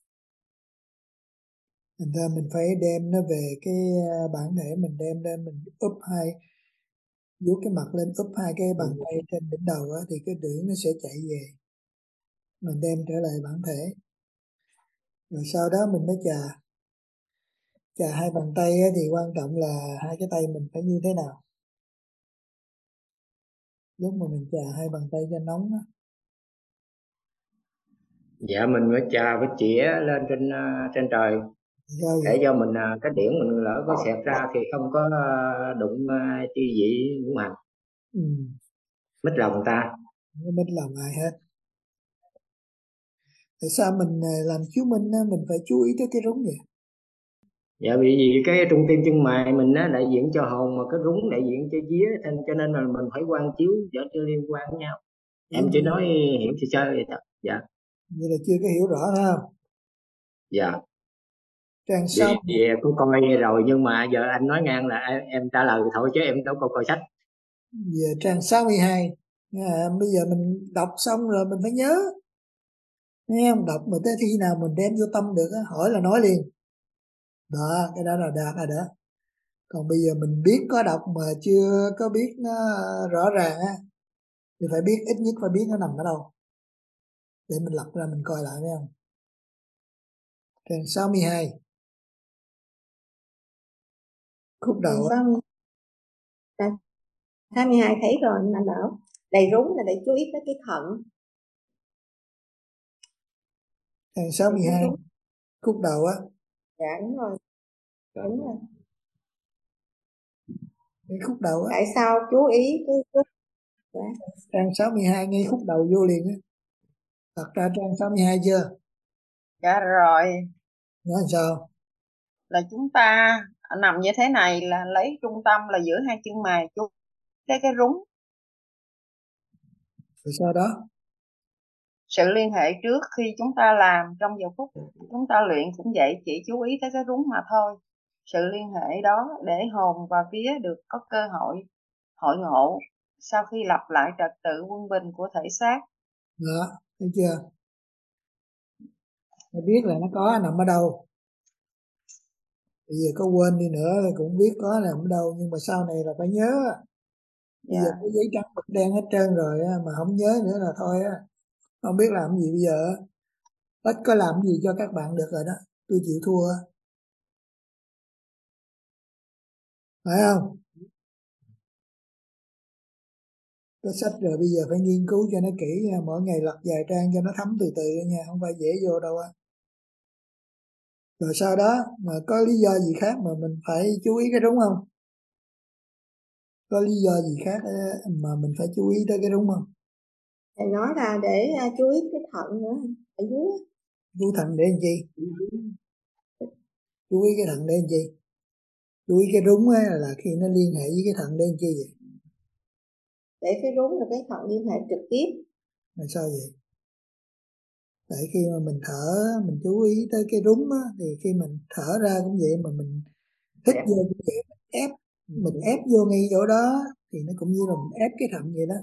Thành ra mình phải đem nó về cái bản thể, mình đem lên mình úp vuốt cái mặt lên, úp hai cái bàn tay trên đỉnh đầu á, thì cái điển nó sẽ chạy về, mình đem trở lại bản thể. Rồi sau đó mình mới chà hai bàn tay á, thì quan trọng là hai cái tay mình phải như thế nào. Lúc mà mình chà hai bàn tay cho nóng á. Dạ mình phải chà, phải chĩa lên trên trời để cho mình cái điển mình lỡ có xẹt ra thì không có đụng chi vị ngũ hành. Mít lòng người ta. Không mít lòng ai hết. Tại sao mình làm chiếu minh á, mình phải chú ý tới cái rúng vậy? Dạ vì cái trung tim chân mày mình á đại diện cho hồn, mà cái rúng đại diện cho vía, cho nên là mình phải quan chiếu để cho liên quan với nhau. Em chỉ nói hiểu sơ sơ vậy thôi. Dạ. Vậy là chưa có hiểu rõ phải không? Dạ. Trang sau Vì em cũng coi rồi, nhưng mà giờ anh nói ngang là em trả lời thôi chứ em đâu có coi sách. về trang 62. Bây giờ mình đọc xong rồi mình phải nhớ. Nghe không? Đọc mà tới khi nào mình đem vô tâm được á, hỏi là nói liền. Đó, cái đó là đạt rồi đó. Còn bây giờ mình biết có đọc mà chưa có biết nó rõ ràng á, thì phải biết, ít nhất phải biết nó nằm ở đâu để mình lật ra mình coi lại, phải không? Trang 62. Khúc đầu á. 62 thấy rồi, nhưng anh bảo đầy rúng là để chú ý tới cái thận. Trang 62. Khúc đầu á. Dạ đúng rồi. Đúng rồi. Cái khúc đầu á. Tại sao chú ý cái Trang 62 ngay khúc đầu vô liền á. Đặt ra trang 62 chưa? Dạ rồi. Nói làm sao? Là chúng ta nằm như thế này, là lấy trung tâm là giữa hai chân mày, chú cái rúng. Rồi sau đó sự liên hệ trước khi chúng ta làm, trong giờ phút chúng ta luyện cũng vậy, chỉ chú ý tới cái rúng mà thôi. Sự liên hệ đó để hồn và vía được có cơ hội ngộ sau khi lập lại trật tự quân bình của thể xác. đó, thấy chưa? Phải biết là nó có nằm ở đâu. Bây giờ có quên đi nữa thì cũng biết có nằm ở đâu, nhưng mà sau này là phải nhớ. Bây giờ có giấy trắng mực đen hết trơn rồi á, mà không nhớ nữa là thôi á, không biết làm gì bây giờ. Ít có làm gì cho các bạn được rồi đó, tôi chịu thua, phải không? Có sách rồi, bây giờ phải nghiên cứu cho nó kỹ nha, mỗi ngày lật vài trang cho nó thấm từ từ nha, không phải dễ vô đâu á. Rồi sau đó mà có lý do gì khác mà mình phải chú ý cái đúng không? Có lý do gì khác mà mình phải chú ý tới cái đúng không? thầy nói là để chú ý cái thận nữa ở dưới. Chú thận để làm chi? Chú ý cái thận để làm chi? Chú ý cái rúng á, là khi nó liên hệ với cái thận để làm chi vậy? Để cái rúng là cái thận liên hệ trực tiếp. Là sao vậy? Tại khi mà mình thở, mình chú ý tới cái rúng á, thì khi mình thở ra cũng vậy, mà mình hít vô cũng vậy, mình ép vô ngay chỗ đó thì nó cũng như là mình ép cái thận vậy đó.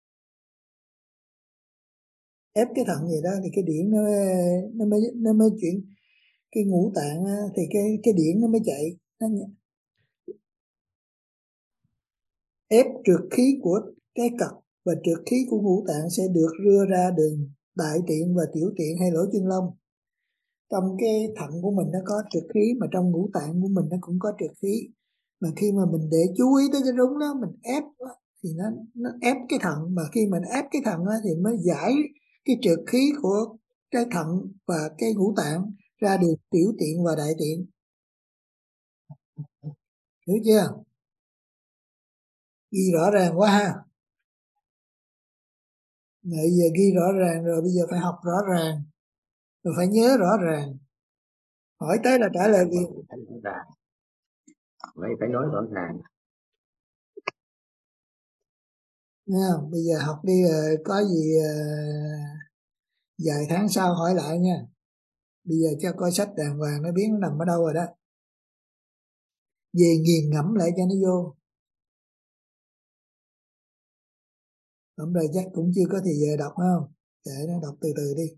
Ép cái thận vậy đó thì cái điển nó mới chuyển cái ngũ tạng á, thì cái điển nó mới chạy. ép trượt khí của trái cật và trượt khí của ngũ tạng sẽ được đưa ra đường đại tiện và tiểu tiện hay lỗ chân lông. Trong cái thận của mình nó có trượt khí, mà trong ngũ tạng của mình nó cũng có trượt khí. Mà khi mà mình để chú ý tới cái rúng đó, mình ép thì nó ép cái thận, mà khi mình ép cái thận thì mới giải cái trượt khí của cái thận và cái ngũ tạng ra được tiểu tiện và đại tiện. Hiểu chưa? Ghi rõ ràng quá ha. Bây giờ ghi rõ ràng rồi, bây giờ phải học rõ ràng, rồi phải nhớ rõ ràng. Hỏi tới là trả lời liền. Vậy phải nói rõ ràng. Nha, bây giờ học đi, có gì vài tháng sau hỏi lại nha. Bây giờ cho coi sách đàng hoàng nó biết nó nằm ở đâu rồi đó. Về nghiền ngẫm lại cho nó vô. Hôm nay chắc cũng chưa có thì giờ đọc không? Để nó đọc từ từ đi.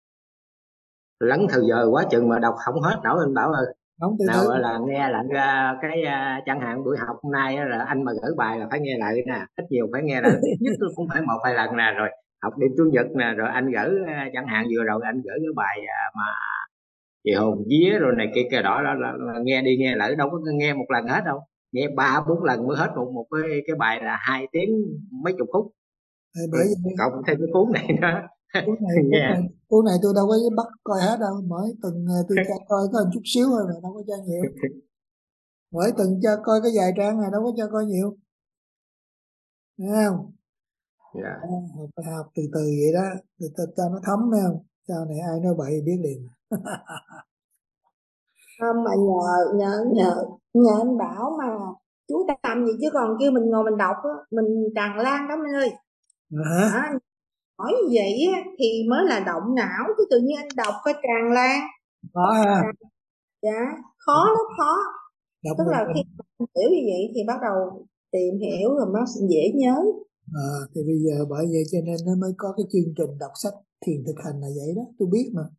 Lắng thời giờ quá chừng mà đọc không hết nổi, anh Bảo ơi. Không, từ Nào từ. là nghe lại cái chẳng hạn buổi học hôm nay là anh mà gửi bài là phải nghe lại nè, ít nhiều phải nghe lại, ít nhất cũng phải 1-2 lần nè, rồi học đêm chủ nhật nè, rồi anh gửi chẳng hạn vừa rồi anh gửi cái bài mà về hồn vía rồi này kia kia đó là nghe đi nghe lại, đâu có nghe một lần hết đâu, nghe 3-4 lần mới hết một cái bài là 2 tiếng mấy chục phút. Bởi vì Cộng thêm cái cuốn này đó. cuốn này tôi đâu có bắt coi hết đâu, mỗi tuần tôi cho coi có một chút xíu thôi mà đâu có cho nhiều. Mỗi tuần cho coi cái vài trang này đâu có cho coi nhiều. Thấy không? Yeah. Học từ từ vậy đó, từ từ cho nó thấm, thấy không? Sau này ai nói bậy biết liền. Không, mà nhờ anh Bảo mà chú làm gì, chứ còn kêu mình ngồi mình đọc á, mình tràn lan lắm anh ơi. Hả? Hỏi như vậy á, thì mới là động não, chứ tự nhiên anh đọc coi tràn lan. Khó ha. Dạ, khó lắm, khó. Đọc Tức là mình. khi mình hiểu như vậy thì bắt đầu tìm hiểu rồi nó dễ nhớ. Thì bây giờ bởi vậy cho nên nó mới có cái chương trình đọc sách thiền thực hành là vậy đó. Tôi biết mà.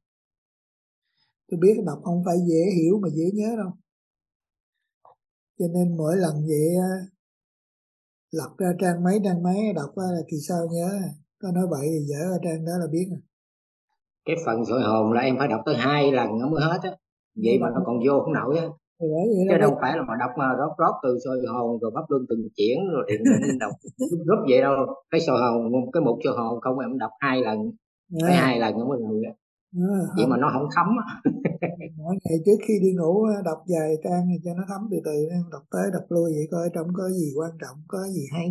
Tôi biết đọc không phải dễ hiểu mà dễ nhớ đâu. Cho nên mỗi lần vậy lật ra trang mấy đọc là kỳ sau nhớ. Có nói bậy thì dở ra trang đó là biết rồi. Cái phần soi hồn là em phải đọc tới 2 lần nó mới hết á, vậy mà nó còn vô không nổi á. Chứ đâu phải là mà đọc mà rót từ soi hồn rồi pháp luân từng chuyển rồi thiền định đọc rút vậy đâu. Cái soi hồn, cái mục soi hồn không em đọc 2 lần, phải 2 lần nó mới rồi á. Vậy mà nó không thấm á. Mỗi ngày trước khi đi ngủ đọc vài trang cho nó thấm từ từ, đọc tới đọc lui vậy coi trong có gì quan trọng, có gì hay.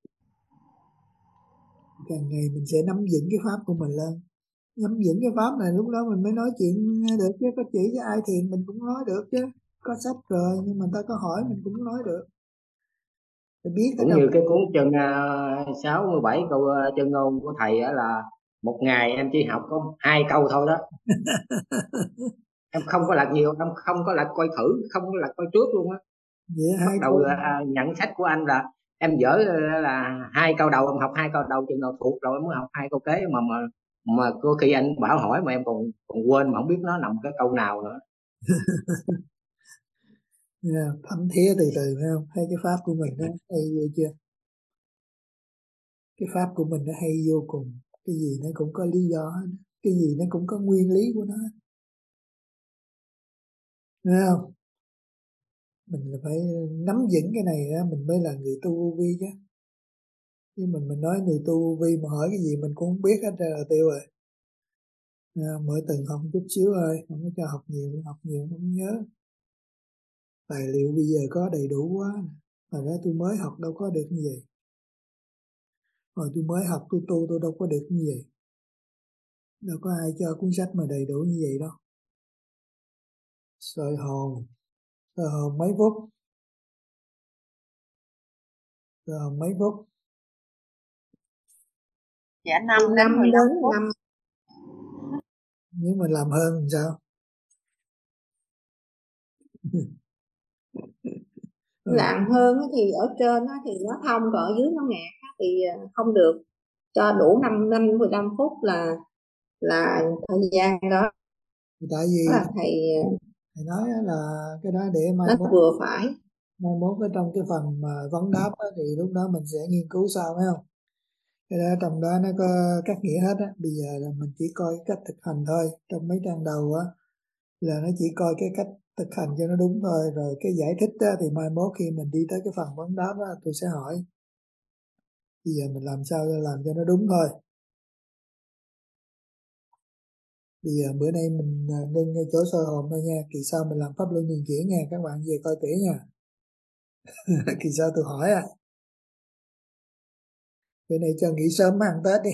Càng ngày mình sẽ nắm vững cái pháp của mình lên. Nắm vững cái pháp này lúc đó mình mới nói chuyện được, chứ có chỉ cho ai thiền mình cũng nói được chứ. Có sách rồi nhưng mà ta có hỏi mình cũng nói được. Phải biết Cũng như cái cuốn chân 67 câu chân ngôn của thầy á, là một ngày em chỉ học có 2 câu thôi đó. Em không có lật nhiều, em không có lật coi thử, không có lật coi trước luôn á. Bắt đầu nhận sách của anh là em dở là 2 câu đầu, em học 2 câu đầu chừng nào thuộc rồi em mới học 2 câu kế, mà có khi anh Bảo hỏi mà em còn quên mà không biết nó nằm cái câu nào nữa. thấm thía từ từ, phải không? Thấy cái pháp của mình nó hay vậy chưa? Cái pháp của mình nó hay vô cùng. Cái gì nó cũng có lý do, cái gì nó cũng có nguyên lý của nó, thấy không? Mình phải nắm vững cái này đó, mình mới là người tu vô vi chứ. Chứ mình nói người tu vô vi mà hỏi cái gì mình cũng không biết hết là tiêu rồi. Mỗi tuần học chút xíu thôi, không có cho học nhiều không nhớ. Tài liệu bây giờ có đầy đủ quá, mà ra tôi mới học đâu có được như vậy. Hồi tôi mới học tôi tu tôi đâu có được như vậy. Đâu có ai cho cuốn sách mà đầy đủ như vậy đâu. Soi hồn mấy phút. Soi hồn mấy phút. Dạ 5 đến 15 phút. Nếu mà làm hơn thì sao? Làm hơn thì ở trên thì nó thông, còn ở dưới nó ngạt thì không được. Cho đủ 5 đến 15 phút là thời gian đó. Tại vì là thầy nói là cái đó để mai nó vừa phải. mai mốt ở trong cái phần mà vấn đáp á, thì lúc đó mình sẽ nghiên cứu sau phải không? Cái đó trong đó nó có các nghĩa hết á. Bây giờ là mình chỉ coi cái cách thực hành thôi. Trong mấy trang đầu á là nó chỉ coi cái cách thực hành cho nó đúng thôi, rồi cái giải thích á, thì mai mốt khi mình đi tới cái phần vấn đáp á, tôi sẽ hỏi. Bây giờ mình làm sao để làm cho nó đúng thôi. Bây giờ bữa nay mình ngưng ngay chỗ soi hồn thôi nha. Kỳ sau mình làm pháp luân thường chuyển nha. Các bạn về coi kỹ nha. Kỳ sau tôi hỏi à. Bữa nay cho nghỉ sớm mà ăn Tết đi.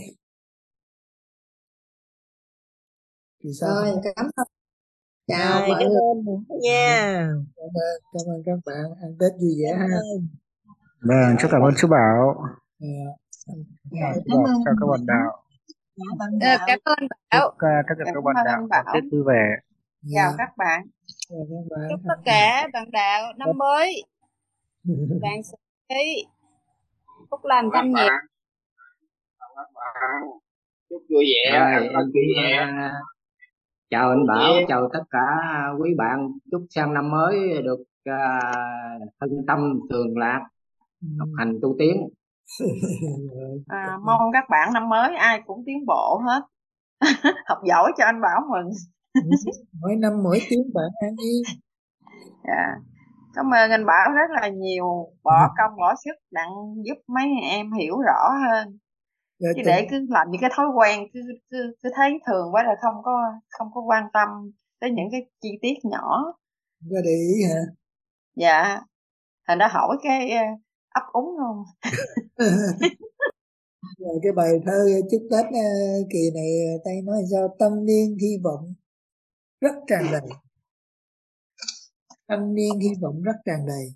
Kỳ sau Rồi, không. cảm ơn. Chào Rồi, mọi cảm người. ơn mình nha. Cảm ơn các bạn. Ăn Tết vui vẻ Cảm ha. ơn. Vâng, cháu cảm ơn chú Bảo. À, Chào chú Cảm Bảo, ơn chào các bạn đạo. Bạn cảm đạo. ơn Chúc Bảo. tất cả các Cảm bạn ơn đạo anh đón Bảo. Tết vui vẻ. Chào dạ, các bạn. chào các bạn. Chúc tất cả bạn đạo năm mới bạn sẽ phúc lành thanh nhẹ. Chúc vui vẻ, Rồi ăn em Tết cũng vui vẻ. chào anh Bảo, Với chào tất cả quý bạn. Chúc sang năm mới được thân tâm thường lạc, học hành tu tiến. Rồi, Mong các bạn năm mới ai cũng tiến bộ hết. Học giỏi cho anh Bảo mừng. mỗi năm mỗi tiếng bạn an yên. Dạ. Cảm ơn anh Bảo rất là nhiều, bỏ công bỏ sức đặng giúp mấy em hiểu rõ hơn. Rồi Chứ tuần để cứ làm những cái thói quen cứ thấy thường quá rồi không có quan tâm tới những cái chi tiết nhỏ. có để ý hả? Dạ. Thành ra hỏi cái ấp úng không. Rồi cái bài thơ chúc Tết kỳ này tay nói sao: tân niên hy vọng rất tràn đầy. Tân niên hy vọng rất tràn đầy.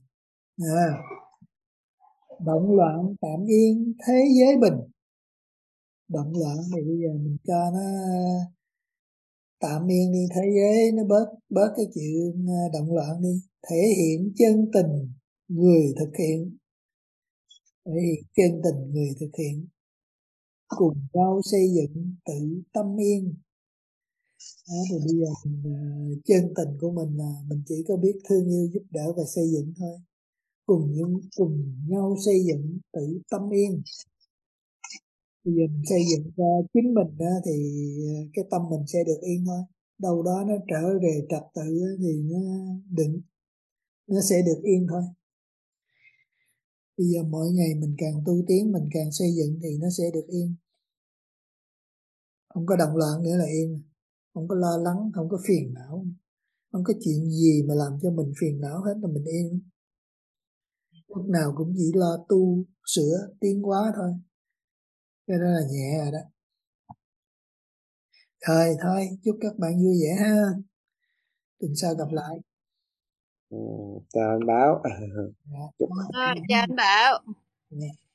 Động loạn tạm yên thế giới bình. Động loạn thì bây giờ mình cho nó tạm yên đi, thế giới nó bớt cái chuyện động loạn đi, thể hiện chân tình người thực hiện, thể hiện chân tình người thực hiện, cùng nhau xây dựng tự tâm yên. Đó, thì bây giờ mình, chân tình của mình là mình chỉ có biết thương yêu giúp đỡ và xây dựng thôi, cùng nhau xây dựng tự tâm yên. Bây giờ mình xây dựng cho chính mình đó, thì cái tâm mình sẽ được yên thôi. Đâu đó nó trở về trật tự thì nó sẽ được yên thôi. Bây giờ mỗi ngày mình càng tu tiến, mình càng xây dựng thì nó sẽ được yên. Không có động loạn nữa là yên. Không có lo lắng, không có phiền não. Không có chuyện gì mà làm cho mình phiền não hết là mình yên. Lúc nào cũng chỉ lo tu, sửa, tiến hóa thôi. Cái đó là nhẹ rồi đó. Rồi thôi, chúc các bạn vui vẻ ha. Tuần sau gặp lại. chào anh Bảo. Dạ. Chúc Chào anh Bảo. Dạ.